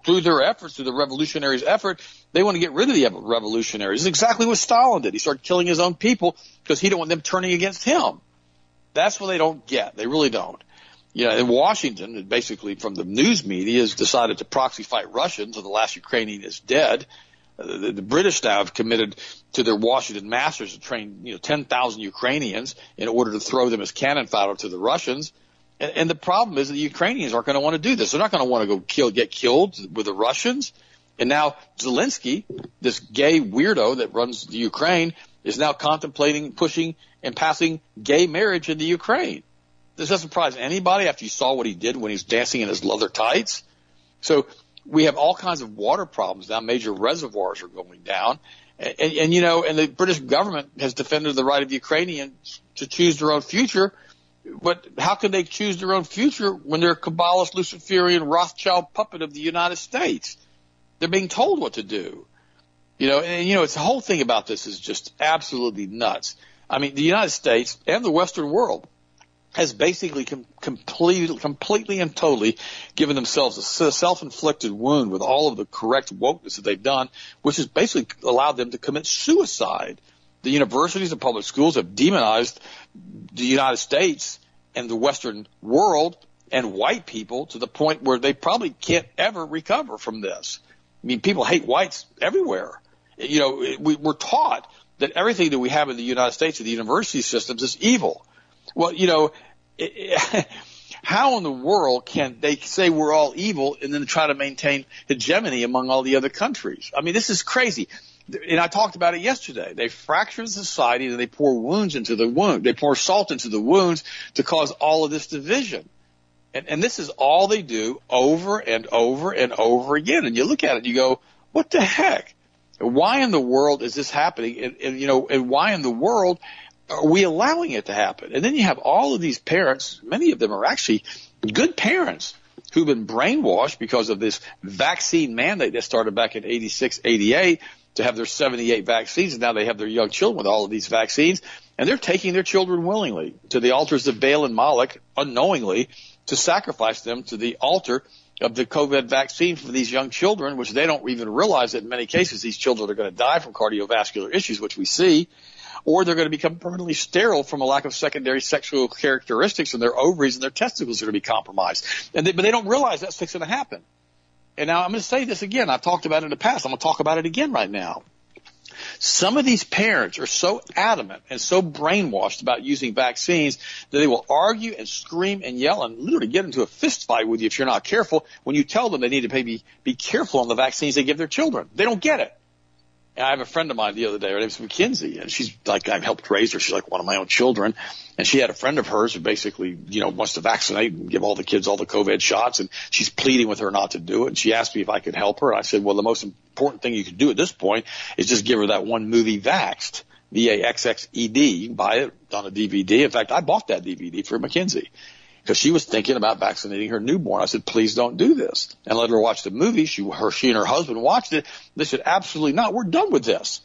through their efforts, through the revolutionaries' effort, they want to get rid of the revolutionaries. It's exactly what Stalin did. He started killing his own people because he didn't want them turning against him. That's what they don't get. They really don't. You know, in Washington, basically from the news media, has decided to proxy fight Russians, and the last Ukrainian is dead. Uh, the, the British now have committed to their Washington masters to train, you know, ten thousand Ukrainians in order to throw them as cannon fodder to the Russians. And, and the problem is that the Ukrainians aren't going to want to do this. They're not going to want to go kill, get killed with the Russians. And now Zelensky, this gay weirdo that runs the Ukraine, is now contemplating pushing and passing gay marriage in the Ukraine. This doesn't surprise anybody after you saw what he did when he was dancing in his leather tights. So we have all kinds of water problems now. Major reservoirs are going down. And, and, and, you know, and the British government has defended the right of Ukrainians to choose their own future. But how can they choose their own future when they're a Kabbalist, Luciferian, Rothschild puppet of the United States? They're being told what to do. You know, and, you know, it's the whole thing about this is just absolutely nuts. I mean, the United States and the Western world has basically com- completely, completely and totally given themselves a self-inflicted wound with all of the correct wokeness that they've done, which has basically allowed them to commit suicide. The universities and public schools have demonized the United States and the Western world and white people to the point where they probably can't ever recover from this. I mean, people hate whites everywhere. You know, we, we're taught that everything that we have in the United States and the university systems is evil. Well, you know, it, it, how in the world can they say we're all evil and then try to maintain hegemony among all the other countries? I mean, this is crazy. And I talked about it yesterday. They fracture society and they pour wounds into the wound. They pour salt into the wounds to cause all of this division. And, and this is all they do over and over and over again. And you look at it and you go, what the heck? Why in the world is this happening? And, and you know, and why in the world are we allowing it to happen? And then you have all of these parents, many of them are actually good parents who've been brainwashed because of this vaccine mandate that started back in eighty-six, eighty-eight to have their seventy-eight vaccines. And now they have their young children with all of these vaccines. And they're taking their children willingly to the altars of Baal and Moloch unknowingly to sacrifice them to the altar of the COVID vaccine for these young children, which they don't even realize that in many cases these children are going to die from cardiovascular issues, which we see, or they're going to become permanently sterile from a lack of secondary sexual characteristics, and their ovaries and their testicles are going to be compromised. And they, but they don't realize that's fixing to happen. And now I'm going to say this again. I've talked about it in the past. I'm going to talk about it again right now. Some of these parents are so adamant and so brainwashed about using vaccines that they will argue and scream and yell and literally get into a fist fight with you if you're not careful when you tell them they need to maybe be careful on the vaccines they give their children. They don't get it. And I have a friend of mine the other day. Her name's Mackenzie, and she's like, I've helped raise her. She's like one of my own children. And she had a friend of hers who basically, you know, wants to vaccinate and give all the kids all the COVID shots. And she's pleading with her not to do it. And she asked me if I could help her. And I said, well, the most important thing you can do at this point is just give her that one movie, Vaxxed, V A X X E D. You can buy it on a D V D. In fact, I bought that D V D for Mackenzie because she was thinking about vaccinating her newborn. I said, please don't do this. And let her watch the movie. She, her, she and her husband watched it. They said, absolutely not. We're done with this.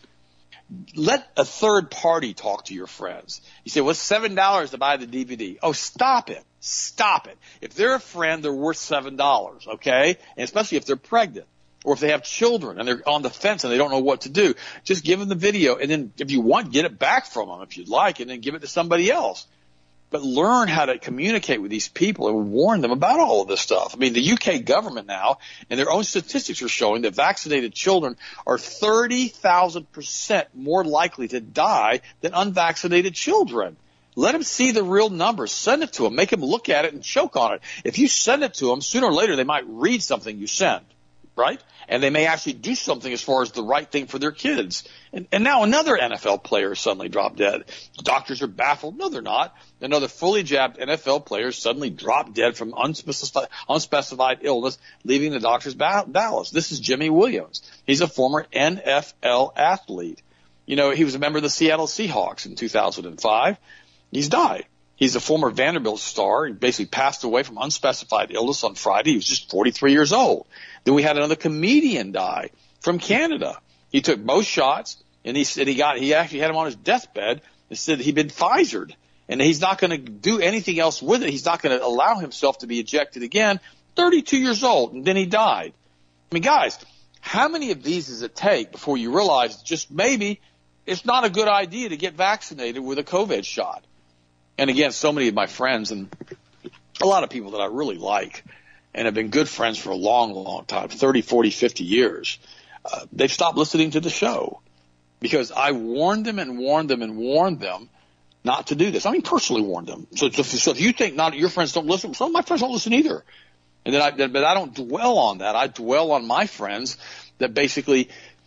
Let a third party talk to your friends. You say, well, it's seven dollars to buy the D V D. Oh, stop it. Stop it. If they're a friend, they're worth seven dollars, okay? And especially if they're pregnant or if they have children and they're on the fence and they don't know what to do. Just give them the video, and then if you want, get it back from them if you'd like, and then give it to somebody else. But learn how to communicate with these people and warn them about all of this stuff. I mean, the U K government now, and their own statistics are showing that vaccinated children are thirty thousand percent more likely to die than unvaccinated children. Let them see the real numbers. Send it to them. Make them look at it and choke on it. If you send it to them, sooner or later they might read something you send, right? And they may actually do something as far as the right thing for their kids. And, and now another N F L player suddenly dropped dead. Doctors are baffled. No, they're not. Another fully jabbed N F L player suddenly dropped dead from unspecified, unspecified illness, leaving the doctor's bowels. This is Jimmy Williams. He's a former N F L athlete. You know, he was a member of the Seattle Seahawks in two thousand five. He's died. He's a former Vanderbilt star. He basically passed away from unspecified illness on Friday. He was just forty-three years old. Then we had another comedian die from Canada. He took both shots, and he said he got, he actually had him on his deathbed and said he'd been Pfizered, and he's not going to do anything else with it. He's not going to allow himself to be ejected again. thirty-two years old, and then he died. I mean, guys, how many of these does it take before you realize just maybe it's not a good idea to get vaccinated with a COVID shot? And again, so many of my friends and a lot of people that I really like and have been good friends for a long, long time, thirty, forty, fifty years, uh, they've stopped listening to the show because I warned them and warned them and warned them not to do this. I mean, personally warned them. So, so, so if you think not your friends don't listen, some of my friends don't listen either. And then I, but I don't dwell on that. I dwell on my friends that basically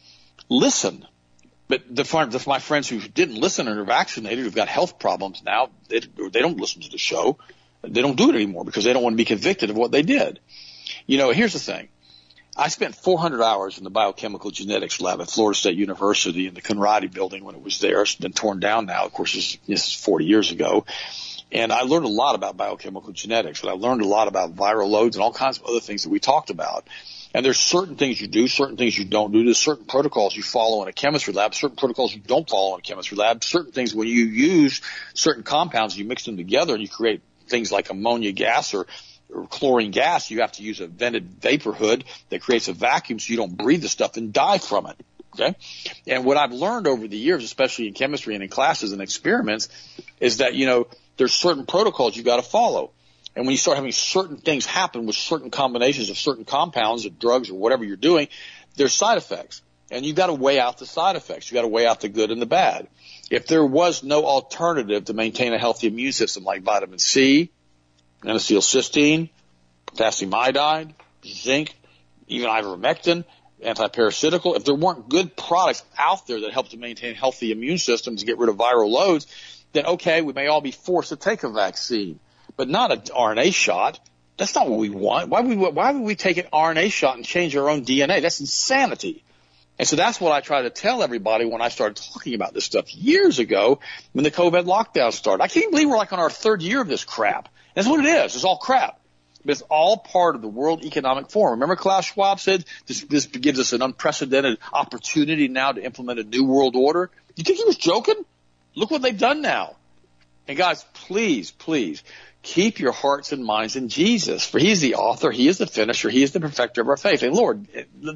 listen. But the, the my friends who didn't listen and are vaccinated, who've got health problems now, they, they don't listen to the show. They don't do it anymore because they don't want to be convicted of what they did. You know, here's the thing. I spent four hundred hours in the biochemical genetics lab at Florida State University in the Conradi building when it was there. It's been torn down now. Of course, this, this is forty years ago. And I learned a lot about biochemical genetics, and I learned a lot about viral loads and all kinds of other things that we talked about. And there's certain things you do, certain things you don't do. There's certain protocols you follow in a chemistry lab, certain protocols you don't follow in a chemistry lab, certain things when you use certain compounds, you mix them together and you create things like ammonia gas or, or chlorine gas. You have to use a vented vapor hood that creates a vacuum so you don't breathe the stuff and die from it. Okay. And what I've learned over the years, especially in chemistry and in classes and experiments, is that, you know, there's certain protocols you got to follow. And when you start having certain things happen with certain combinations of certain compounds or drugs or whatever you're doing, there's side effects. And you've got to weigh out the side effects. You've got to weigh out the good and the bad. If there was no alternative to maintain a healthy immune system like vitamin C, N-acetylcysteine, potassium iodide, zinc, even ivermectin, antiparasitical, if there weren't good products out there that help to maintain healthy immune systems and get rid of viral loads, then okay, we may all be forced to take a vaccine, but not an R N A shot. That's not what we want. Why would we, why would we take an R N A shot and change our own D N A? That's insanity. And so that's what I try to tell everybody when I started talking about this stuff years ago when the COVID lockdown started. I can't believe we're like on our third year of this crap. That's what it is. It's all crap. But it's all part of the World Economic Forum. Remember Klaus Schwab said this, this gives us an unprecedented opportunity now to implement a new world order? You think he was joking? Look what they've done now. And guys, please, please keep your hearts and minds in Jesus, for he is the author, he is the finisher, he is the perfecter of our faith. And Lord,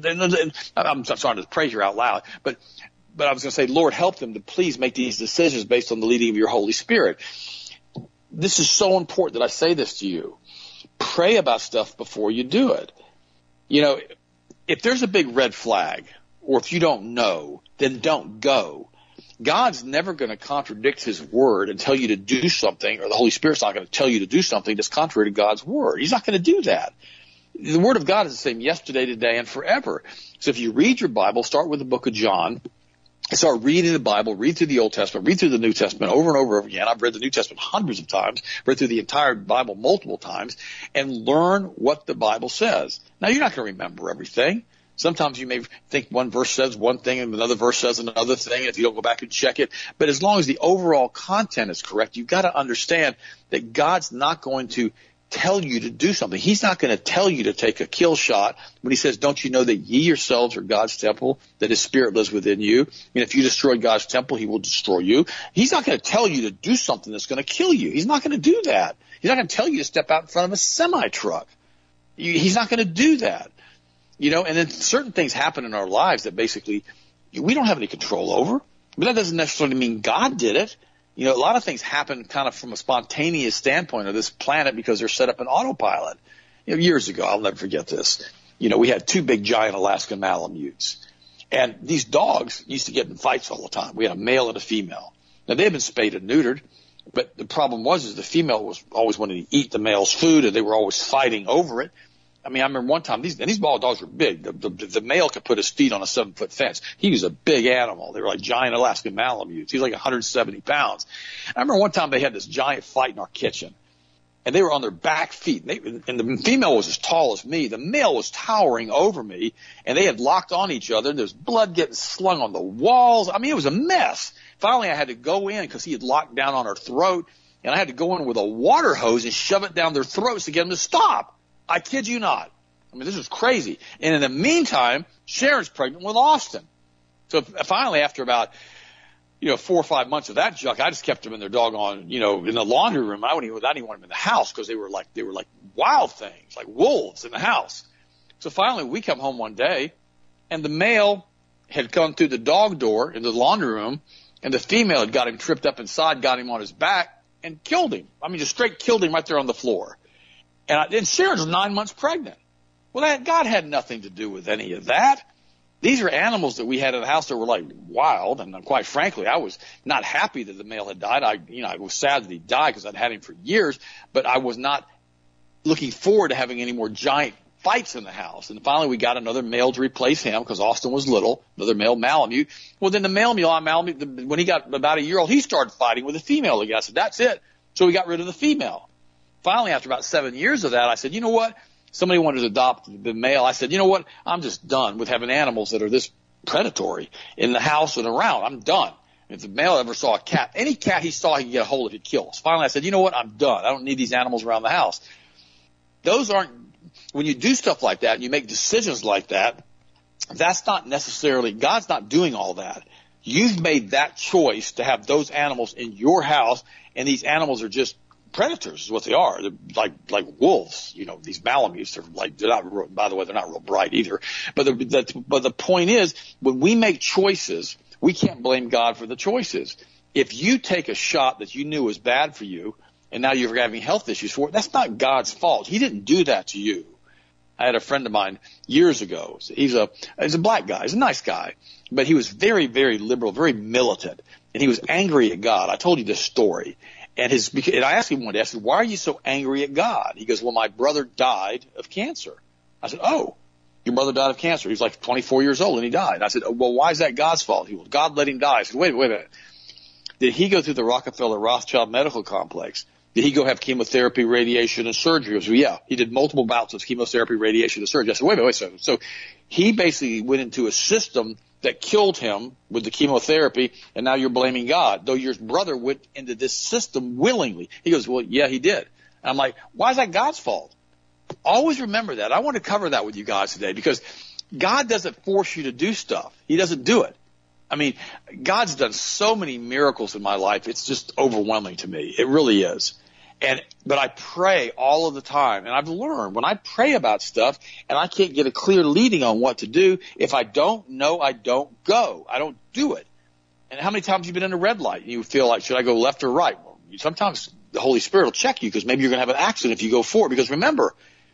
I'm sorry to praise you out loud, but but I was going to say, Lord, help them to please make these decisions based on the leading of your Holy Spirit. This is so important that I say this to you. Pray about stuff before you do it. You know, if there's a big red flag, or if you don't know, then don't go. God's never going to contradict his word and tell you to do something, or the Holy Spirit's not going to tell you to do something that's contrary to God's word. He's not going to do that. The word of God is the same yesterday, today, and forever. So if you read your Bible, start with the book of John, start reading the Bible, read through the Old Testament, read through the New Testament over and over again. I've read the New Testament hundreds of times, read through the entire Bible multiple times, and learn what the Bible says. Now, you're not going to remember everything. Sometimes you may think one verse says one thing and another verse says another thing if you don't go back and check it. But as long as the overall content is correct, you've got to understand that God's not going to tell you to do something. He's not going to tell you to take a kill shot when he says, don't you know that ye yourselves are God's temple, that his spirit lives within you? And if you destroy God's temple, he will destroy you. He's not going to tell you to do something that's going to kill you. He's not going to do that. He's not going to tell you to step out in front of a semi-truck. He's not going to do that. You know, and then certain things happen in our lives that basically we don't have any control over. But that doesn't necessarily mean God did it. You know, a lot of things happen kind of from a spontaneous standpoint of this planet because they're set up in autopilot. You know, years ago, I'll never forget this. You know, we had two big giant Alaskan Malamutes. And these dogs used to get in fights all the time. We had a male and a female. Now, they had been spayed and neutered. But the problem was is the female was always wanting to eat the male's food, and they were always fighting over it. I mean, I remember one time, these, and these ball dogs were big. The, the, the male could put his feet on a seven-foot fence. He was a big animal. They were like giant Alaskan Malamutes. He was like one hundred seventy pounds. I remember one time they had this giant fight in our kitchen, and they were on their back feet. And, they, and the female was as tall as me. The male was towering over me, and they had locked on each other, and there was blood getting slung on the walls. I mean, it was a mess. Finally, I had to go in because he had locked down on her throat, and I had to go in with a water hose and shove it down their throats to get them to stop. I kid you not. I mean, this is crazy. And in the meantime, Sharon's pregnant with Austin. So finally, after about, you know, four or five months of that junk, I just kept them in their doggone, you know, in the laundry room. I wouldn't even, I didn't want them in the house because they were like, they were like wild things, like wolves in the house. So finally we come home one day and the male had come through the dog door into the laundry room, and the female had got him tripped up inside, got him on his back, and killed him. I mean, just straight killed him right there on the floor. And, I, and Sharon was nine months pregnant. Well, that, God had nothing to do with any of that. These are animals that we had in the house that were like wild, and quite frankly, I was not happy that the male had died. I, you know, I was sad that he died because I'd had him for years, but I was not looking forward to having any more giant fights in the house. And finally we got another male to replace him because Austin was little, another male Malamute. Well, then the male Malamute, the, when he got about a year old, he started fighting with a female again. I said, that's it. So we got rid of the female. Finally, after about seven years of that, I said, you know what? Somebody wanted to adopt the male. I said, you know what? I'm just done with having animals that are this predatory in the house and around. I'm done. If the male ever saw a cat, any cat he saw, he could get a hold of, he'd kill us. Finally, I said, you know what? I'm done. I don't need these animals around the house. Those aren't, when you do stuff like that and you make decisions like that, that's not necessarily, God's not doing all that. You've made that choice to have those animals in your house, and these animals are just predators is what they are. They're like, like wolves, you know, these Malamutes are like, they're not, by the way, they're not real bright either. But the, the, but the point is, when we make choices, we can't blame God for the choices. If you take a shot that you knew was bad for you, and now you're having health issues for it, that's not God's fault. He didn't do that to you. I had a friend of mine years ago. He's a, he's a black guy. He's a nice guy, but he was very, very liberal, very militant, and he was angry at God. I told you this story. And his, and I asked him one day, I said, why are you so angry at God? He goes, well, my brother died of cancer. I said, oh, your brother died of cancer. He was like twenty-four years old and he died. I said, oh, well, why is that God's fault? He goes, God let him die. I said, wait, wait a minute. Did he go through the Rockefeller Rothschild Medical Complex? Did he go have chemotherapy, radiation, and surgery? I said, yeah, he did multiple bouts of chemotherapy, radiation, and surgery. I said, wait a minute, wait a second. So he basically went into a system that killed him with the chemotherapy, and now you're blaming God, though your brother went into this system willingly. He goes, well, yeah, he did. And I'm like, why is that God's fault? Always remember that. I want to cover that with you guys today because God doesn't force you to do stuff. He doesn't do it. I mean, God's done so many miracles in my life. It's just overwhelming to me. It really is. And, but I pray all of the time. And I've learned when I pray about stuff and I can't get a clear leading on what to do, if I don't know, I don't go. I don't do it. And how many times have you been in a red light and you feel like, should I go left or right? Well, sometimes the Holy Spirit will check you because maybe you're going to have an accident if you go forward. Because remember,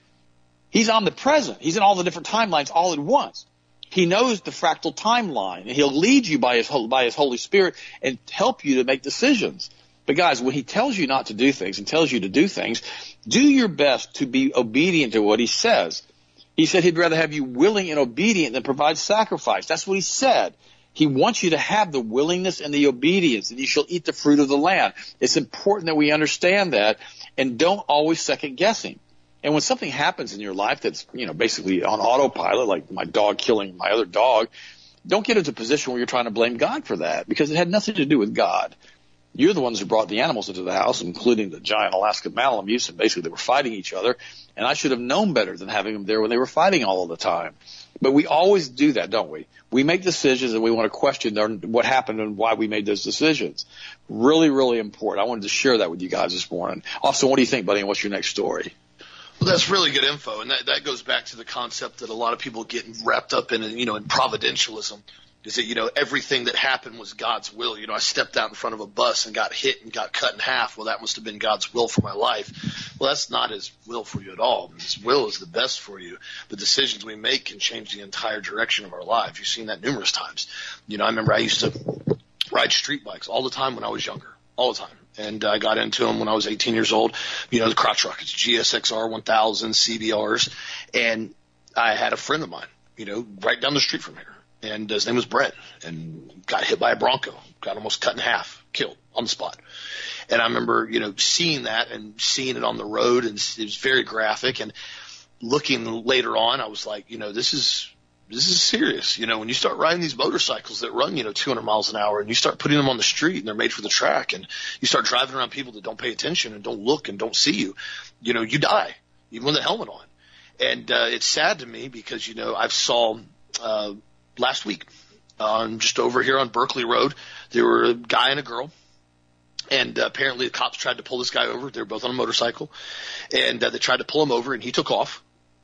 He's omnipresent. He's in all the different timelines all at once. He knows the fractal timeline, and He'll lead you by His, by His Holy Spirit and help you to make decisions. But guys, when He tells you not to do things and tells you to do things, do your best to be obedient to what He says. He said He'd rather have you willing and obedient than provide sacrifice. That's what He said. He wants you to have the willingness and the obedience, and you shall eat the fruit of the land. It's important that we understand that and don't always second guess Him. And when something happens in your life that's, you know, basically on autopilot, like my dog killing my other dog, don't get into a position where you're trying to blame God for that because it had nothing to do with God. You're the ones who brought the animals into the house, including the giant Alaska Malamutes, and basically they were fighting each other. And I should have known better than having them there when they were fighting all of the time. But we always do that, don't we? We make decisions and we want to question what happened and why we made those decisions. Really, really important. I wanted to share that with you guys this morning. Also, what do you think, buddy, and what's your next story? Well, that's really good info, and that, that goes back to the concept that a lot of people get wrapped up in, you know, in providentialism. Is that, you know, everything that happened was God's will. You know, I stepped out in front of a bus and got hit and got cut in half. Well, that must have been God's will for my life. Well, that's not His will for you at all. His will is the best for you. The decisions we make can change the entire direction of our life. You've seen that numerous times. You know, I remember I used to ride street bikes all the time when I was younger, all the time. And I got into them when I was eighteen years old. You know, the crotch rockets, G S X R one thousand, C B Rs. And I had a friend of mine, you know, right down the street from here. And his name was Brent, and got hit by a Bronco, got almost cut in half, killed on the spot. And I remember, you know, seeing that and seeing it on the road, and it was very graphic. And looking later on, I was like, you know, this is this is serious. You know, when you start riding these motorcycles that run, you know, two hundred miles an hour, and you start putting them on the street, and they're made for the track, and you start driving around people that don't pay attention and don't look and don't see you, you know, you die, even with a helmet on. And uh, it's sad to me because, you know, I've saw uh, – last week, um, just over here on Berkeley Road, there were a guy and a girl, and uh, apparently the cops tried to pull this guy over. They were both on a motorcycle, and uh, they tried to pull him over, and he took off.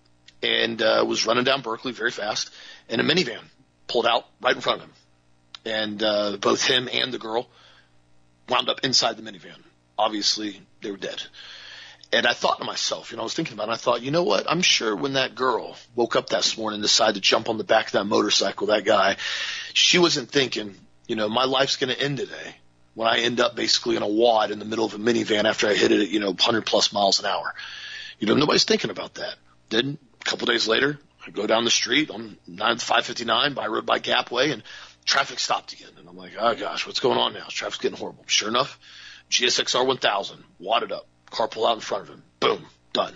and uh, was running down Berkeley very fast, and a minivan pulled out right in front of him. And uh, both him and the girl wound up inside the minivan. Obviously, they were dead. And I thought to myself, you know, I was thinking about it, I thought, you know what, I'm sure when that girl woke up that morning and decided to jump on the back of that motorcycle, that guy, she wasn't thinking, you know, my life's going to end today when I end up basically in a wad in the middle of a minivan after I hit it at, you know, one hundred plus miles an hour. You know, nobody's thinking about that. Then a couple days later, I go down the street on five fifty-nine by road by Gapway, and traffic stopped again. And I'm like, oh, gosh, what's going on now? Traffic's getting horrible. Sure enough, G S X R one thousand, wadded up. Car pull out in front of him. Boom. Done.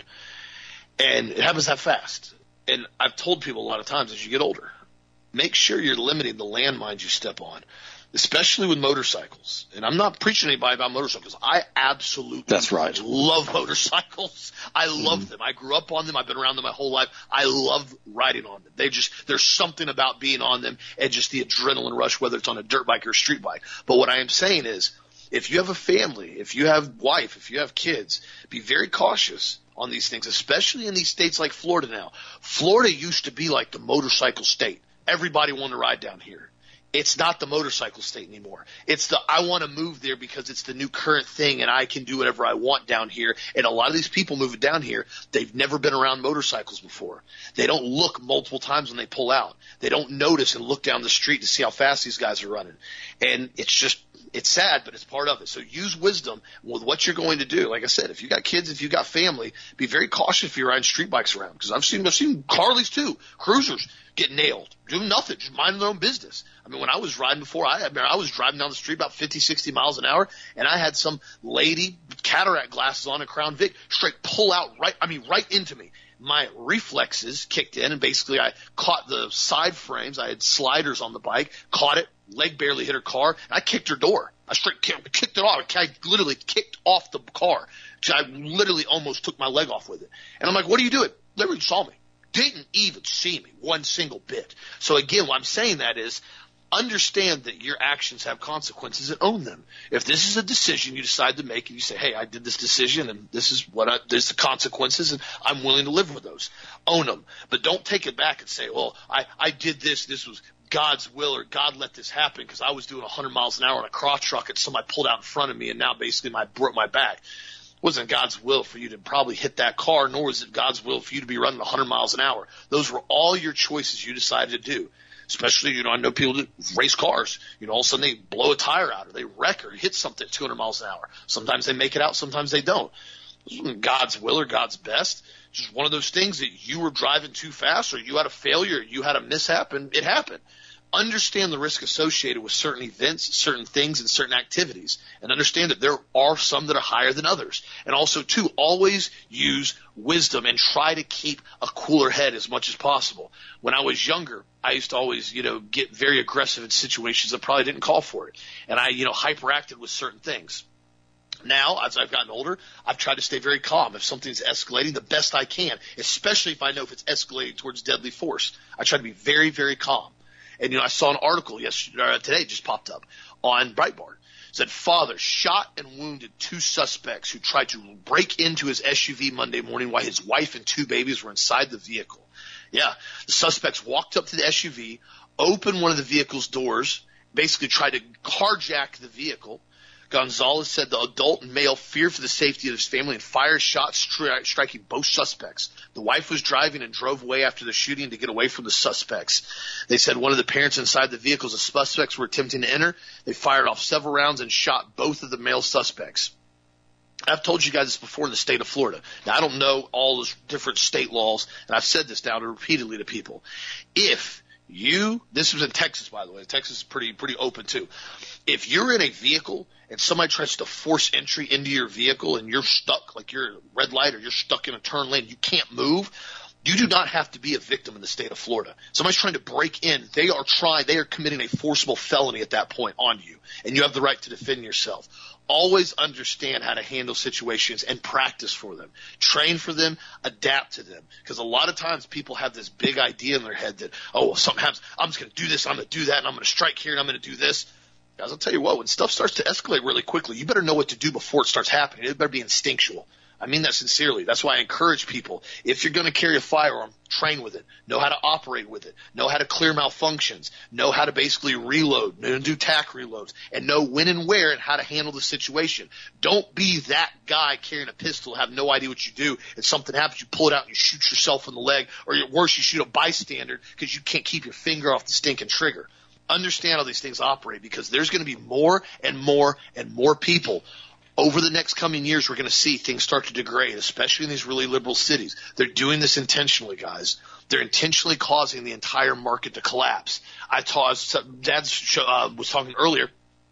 And it happens that fast. And I've told people a lot of times as you get older, make sure you're limiting the landmines you step on, especially with motorcycles. And I'm not preaching to anybody about motorcycles. I absolutely That's right. love motorcycles. I love mm-hmm. them. I grew up on them. I've been around them my whole life. I love riding on them. They just, there's something about being on them and just the adrenaline rush, whether it's on a dirt bike or a street bike. But what I am saying is, if you have a family, if you have wife, if you have kids, be very cautious on these things, especially in these states like Florida now. Florida used to be like the motorcycle state. Everybody wanted to ride down here. It's not the motorcycle state anymore. It's the I want to move there because it's the new current thing and I can do whatever I want down here. And a lot of these people moving down here, they've never been around motorcycles before. They don't look multiple times when they pull out. They don't notice and look down the street to see how fast these guys are running. And it's just – it's sad, but it's part of it. So use wisdom with what you're going to do. Like I said, if you got kids, if you got family, be very cautious if you're riding street bikes around, because I've seen I've seen Harleys too, cruisers get nailed, doing nothing, just minding their own business. I mean, when I was riding before, I, I, mean, I was driving down the street about fifty, sixty miles an hour, and I had some lady with cataract glasses on a Crown Vic straight pull out right, I mean, right into me. My reflexes kicked in, and basically I caught the side frames. I had sliders on the bike, caught it, leg barely hit her car, and I kicked her door. I straight kicked it off. I literally kicked off the car. I literally almost took my leg off with it. And I'm like, what are you doing? Literally saw me. Didn't even see me one single bit. So again, what I'm saying that is, understand that your actions have consequences and own them. If this is a decision you decide to make and you say, hey, I did this decision and this is what I, this is the consequences and I'm willing to live with those, own them. But don't take it back and say, well, I, I did this, this was God's will or God let this happen because I was doing one hundred miles an hour on a crotch truck and somebody pulled out in front of me and now basically my broke my back. It wasn't God's will for you to probably hit that car, nor was it God's will for you to be running one hundred miles an hour. Those were all your choices you decided to do. Especially, you know, I know people that race cars. You know, all of a sudden they blow a tire out or they wreck or hit something at two hundred miles an hour. Sometimes they make it out, sometimes they don't. This wasn't God's will or God's best. Just one of those things that you were driving too fast or you had a failure, you had a mishap, and it happened. Understand the risk associated with certain events, certain things, and certain activities, and understand that there are some that are higher than others. And also, too, always use wisdom and try to keep a cooler head as much as possible. When I was younger, I used to always, you know, get very aggressive in situations that probably didn't call for it. And I, you know, hyperacted with certain things. Now, as I've gotten older, I've tried to stay very calm. If something's escalating, the best I can, especially if I know if it's escalating towards deadly force, I try to be very, very calm. And, you know, I saw an article yesterday, uh, today just popped up on Breitbart. It said, father shot and wounded two suspects who tried to break into his S U V Monday morning while his wife and two babies were inside the vehicle. Yeah, the suspects walked up to the S U V, opened one of the vehicle's doors, basically tried to carjack the vehicle. Gonzalez said the adult and male feared for the safety of his family and fired shots stri- striking both suspects. The wife was driving and drove away after the shooting to get away from the suspects. They said one of the parents inside the vehicle as the suspects were attempting to enter. They fired off several rounds and shot both of the male suspects. I've told you guys this before in the state of Florida. Now, I don't know all those different state laws, and I've said this now repeatedly to people. If you – this was in Texas, by the way. Texas is pretty pretty open too. If you're in a vehicle and somebody tries to force entry into your vehicle and you're stuck, like you're at a red light or you're stuck in a turn lane, you can't move, you do not have to be a victim in the state of Florida. Somebody's trying to break in. They are trying – they are committing a forcible felony at that point on you, and you have the right to defend yourself. Always understand how to handle situations and practice for them. Train for them, adapt to them. Because a lot of times people have this big idea in their head that, oh, well, sometimes I'm just going to do this, I'm going to do that, and I'm going to strike here, and I'm going to do this. Guys, I'll tell you what, when stuff starts to escalate really quickly, you better know what to do before it starts happening. It better be instinctual. I mean that sincerely. That's why I encourage people, if you're going to carry a firearm, train with it, know how to operate with it, know how to clear malfunctions, know how to basically reload, know how to do tack reloads, and know when and where and how to handle the situation. Don't be that guy carrying a pistol, have no idea what you do, and something happens, you pull it out and you shoot yourself in the leg, or worse, you shoot a bystander because you can't keep your finger off the stinking trigger. Understand how these things operate, because there's going to be more and more and more people. Over the next coming years, we're going to see things start to degrade, especially in these really liberal cities. They're doing this intentionally, guys. They're intentionally causing the entire market to collapse. I taught, Dad uh, was talking earlier.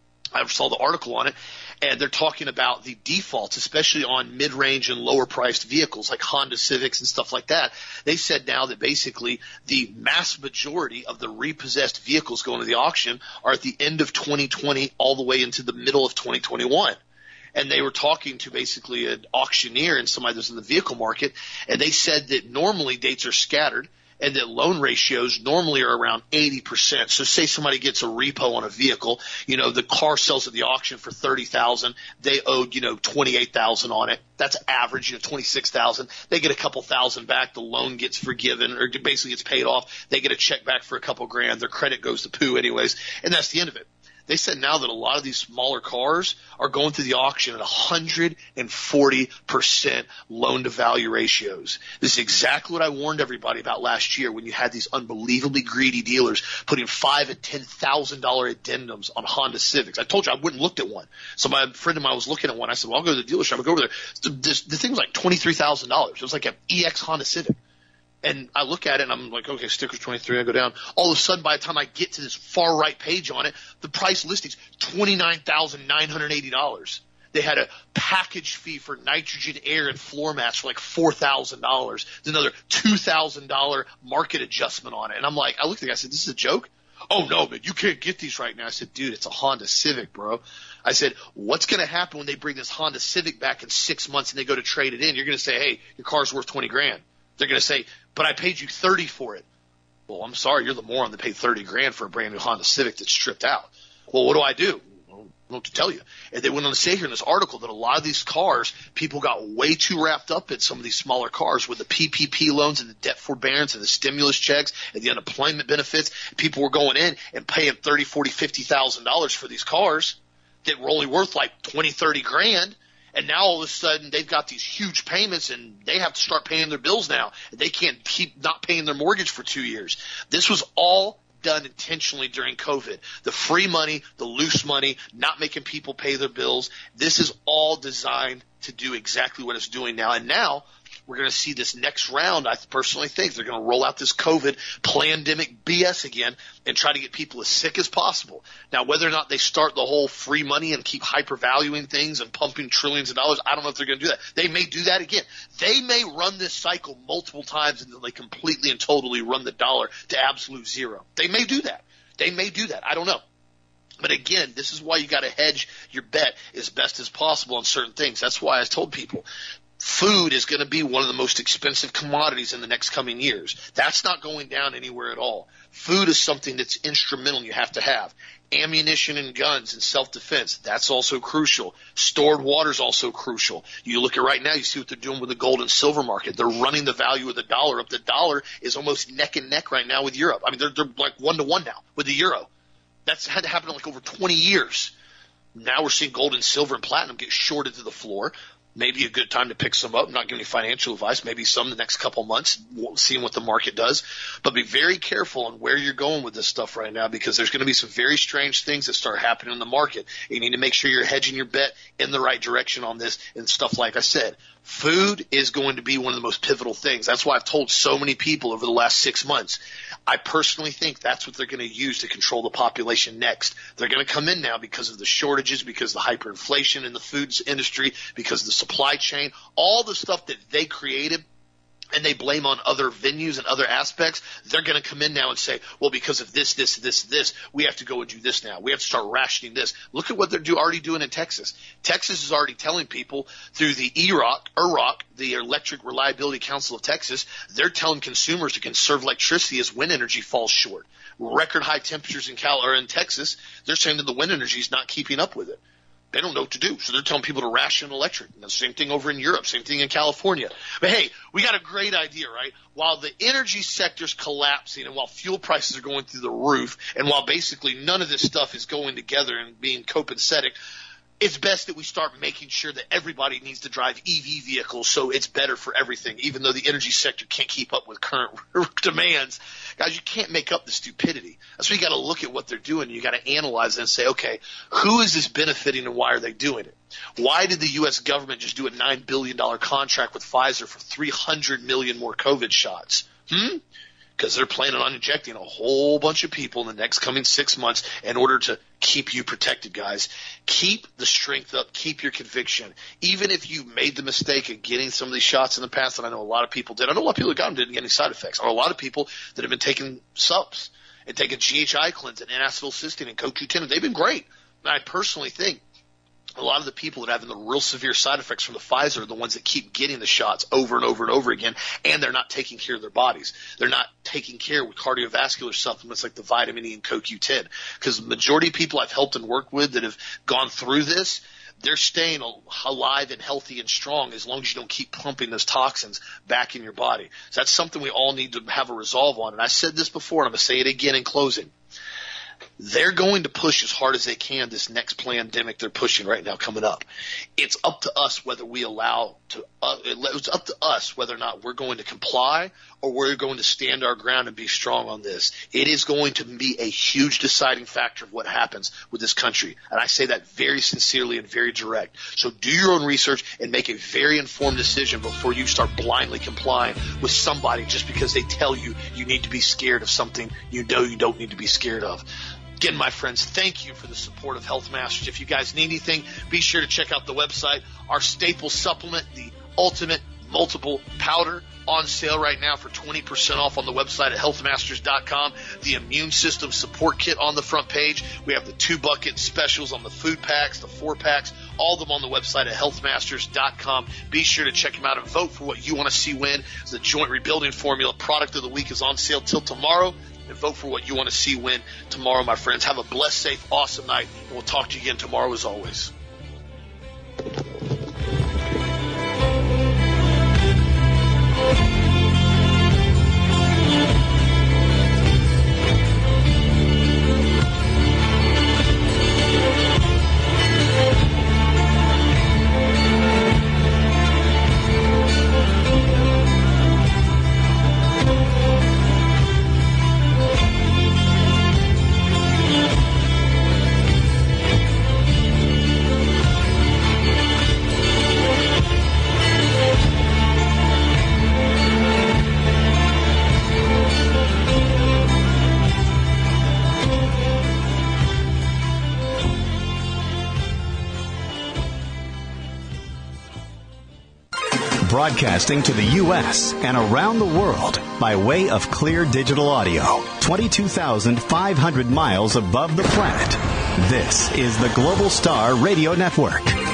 I saw the article on it, and they're talking about the defaults, especially on mid-range and lower-priced vehicles like Honda Civics and stuff like that. They said now that basically the mass majority of the repossessed vehicles going to the auction are at the end of twenty twenty all the way into the middle of twenty twenty-one. And they were talking to basically an auctioneer and somebody that's in the vehicle market, and they said that normally dates are scattered and that loan ratios normally are around eighty percent. So say somebody gets a repo on a vehicle, you know, the car sells at the auction for thirty thousand dollars. They owed, you know, twenty-eight thousand dollars on it. That's average, you know, twenty-six thousand dollars. They get a couple thousand back. The loan gets forgiven or basically gets paid off. They get a check back for a couple grand. Their credit goes to poo anyways, and that's the end of it. They said now that a lot of these smaller cars are going through the auction at one hundred forty percent loan-to-value ratios. This is exactly what I warned everybody about last year when you had these unbelievably greedy dealers putting five and ten thousand dollar addendums on Honda Civics. I told you I wouldn't looked at one. So my friend of mine was looking at one. I said, "Well, I'll go to the dealership. I'll go over there." The, this, the thing was like twenty-three thousand dollars. It was like an E X Honda Civic. And I look at it and I'm like, okay, stickers twenty-three, I go down. All of a sudden, by the time I get to this far right page on it, the price listing's twenty-nine thousand nine hundred eighty dollars. They had a package fee for nitrogen, air, and floor mats for like four thousand dollars. There's another two thousand dollars market adjustment on it. And I'm like, I looked at the guy, I said, this is a joke? Oh, no, man, you can't get these right now. I said, dude, it's a Honda Civic, bro. I said, what's going to happen when they bring this Honda Civic back in six months and they go to trade it in? You're going to say, hey, your car's worth twenty grand. They're going to say, but I paid you thirty for it. Well, I'm sorry, you're the moron that paid thirty grand for a brand new Honda Civic that's stripped out. Well, what do I do? I don't know what to tell you. And they went on to say here in this article that a lot of these cars, people got way too wrapped up in some of these smaller cars with the P P P loans and the debt forbearance and the stimulus checks and the unemployment benefits. People were going in and paying thirty, forty, fifty thousand dollars for these cars that were only worth like twenty, thirty grand. And now all of a sudden they've got these huge payments and they have to start paying their bills now. They can't keep not paying their mortgage for two years. This was all done intentionally during COVID. The free money, the loose money, not making people pay their bills. This is all designed to do exactly what it's doing now. And now we're going to see this next round. I personally think they're going to roll out this COVID pandemic B S again and try to get people as sick as possible. Now, whether or not they start the whole free money and keep hypervaluing things and pumping trillions of dollars, I don't know if they're going to do that. They may do that again. They may run this cycle multiple times until they completely and totally run the dollar to absolute zero. They may do that. They may do that. I don't know. But again, this is why you got to hedge your bet as best as possible on certain things. That's why I told people food is going to be one of the most expensive commodities in the next coming years. That's not going down anywhere at all. Food is something that's instrumental and you have to have. Ammunition and guns and self-defense, that's also crucial. Stored water is also crucial. You look at right now, you see what they're doing with the gold and silver market. They're running the value of the dollar up. The dollar is almost neck and neck right now with Europe. I mean, they're, they're like one to one now with the euro. That's had to happen in like over twenty years. Now we're seeing gold and silver and platinum get shorted to the floor. Maybe a good time to pick some up. I'm not giving you financial advice. Maybe some the next couple months, seeing what the market does. But be very careful on where you're going with this stuff right now, because there's going to be some very strange things that start happening in the market. You need to make sure you're hedging your bet in the right direction on this and stuff like I said. Food is going to be one of the most pivotal things. That's why I've told so many people over the last six months. I personally think that's what they're going to use to control the population next. They're going to come in now because of the shortages, because of the hyperinflation in the foods industry, because of the supply chain, all the stuff that they created. And they blame on other venues and other aspects. They're going to come in now and say, well, because of this, this, this, this, we have to go and do this now. We have to start rationing this. Look at what they're do, already doing in Texas. Texas is already telling people through the E R O C, E R O C, the Electric Reliability Council of Texas, they're telling consumers to conserve electricity as wind energy falls short. Record high temperatures in Cal or in Texas, they're saying that the wind energy is not keeping up with it. They don't know what to do. So they're telling people to ration electric. And the same thing over in Europe, same thing in California. But hey, we got a great idea, right? While the energy sector's collapsing and while fuel prices are going through the roof and while basically none of this stuff is going together and being copacetic, it's best that we start making sure that everybody needs to drive E V vehicles so it's better for everything, even though the energy sector can't keep up with current demands. Guys, you can't make up the stupidity. That's why you got to look at what they're doing. You got to analyze it and say, okay, who is this benefiting and why are they doing it? Why did the U S government just do a nine billion dollars contract with Pfizer for three hundred million more COVID shots? Hmm? Because they're planning on injecting a whole bunch of people in the next coming six months in order to keep you protected, guys. Keep the strength up. Keep your conviction. Even if you made the mistake of getting some of these shots in the past, and I know a lot of people did. I know a lot of people that got them didn't get any side effects. Or a lot of people that have been taking subs and taking G H I cleanse and N-acetylcysteine and C O Q ten. They've been great. And I personally think a lot of the people that are having the real severe side effects from the Pfizer are the ones that keep getting the shots over and over and over again, and they're not taking care of their bodies. They're not taking care with cardiovascular supplements like the vitamin E and C O Q ten. Because the majority of people I've helped and worked with that have gone through this, they're staying alive and healthy and strong as long as you don't keep pumping those toxins back in your body. So that's something we all need to have a resolve on. And I said this before, and I'm going to say it again in closing. They're going to push as hard as they can this next pandemic they're pushing right now coming up. It's up to us whether we allow to uh, – it's up to us whether or not we're going to comply or we're going to stand our ground and be strong on this. It is going to be a huge deciding factor of what happens with this country. And I say that very sincerely and very direct. So do your own research and make a very informed decision before you start blindly complying with somebody just because they tell you you need to be scared of something you know you don't need to be scared of. Again, my friends, thank you for the support of Health Masters. If you guys need anything, be sure to check out the website. Our staple supplement, the Ultimate Multiple Powder, on sale right now for twenty percent off on the website at health masters dot com. The Immune System Support Kit on the front page. We have the two bucket specials on the food packs, the four packs, all of them on the website at health masters dot com. Be sure to check them out and vote for what you want to see win. The Joint Rebuilding Formula Product of the Week is on sale till tomorrow. And vote for what you want to see win tomorrow, my friends. Have a blessed, safe, awesome night, and we'll talk to you again tomorrow as always. Broadcasting to the U S and around the world by way of clear digital audio, twenty-two thousand five hundred miles above the planet. This is the Global Star Radio Network.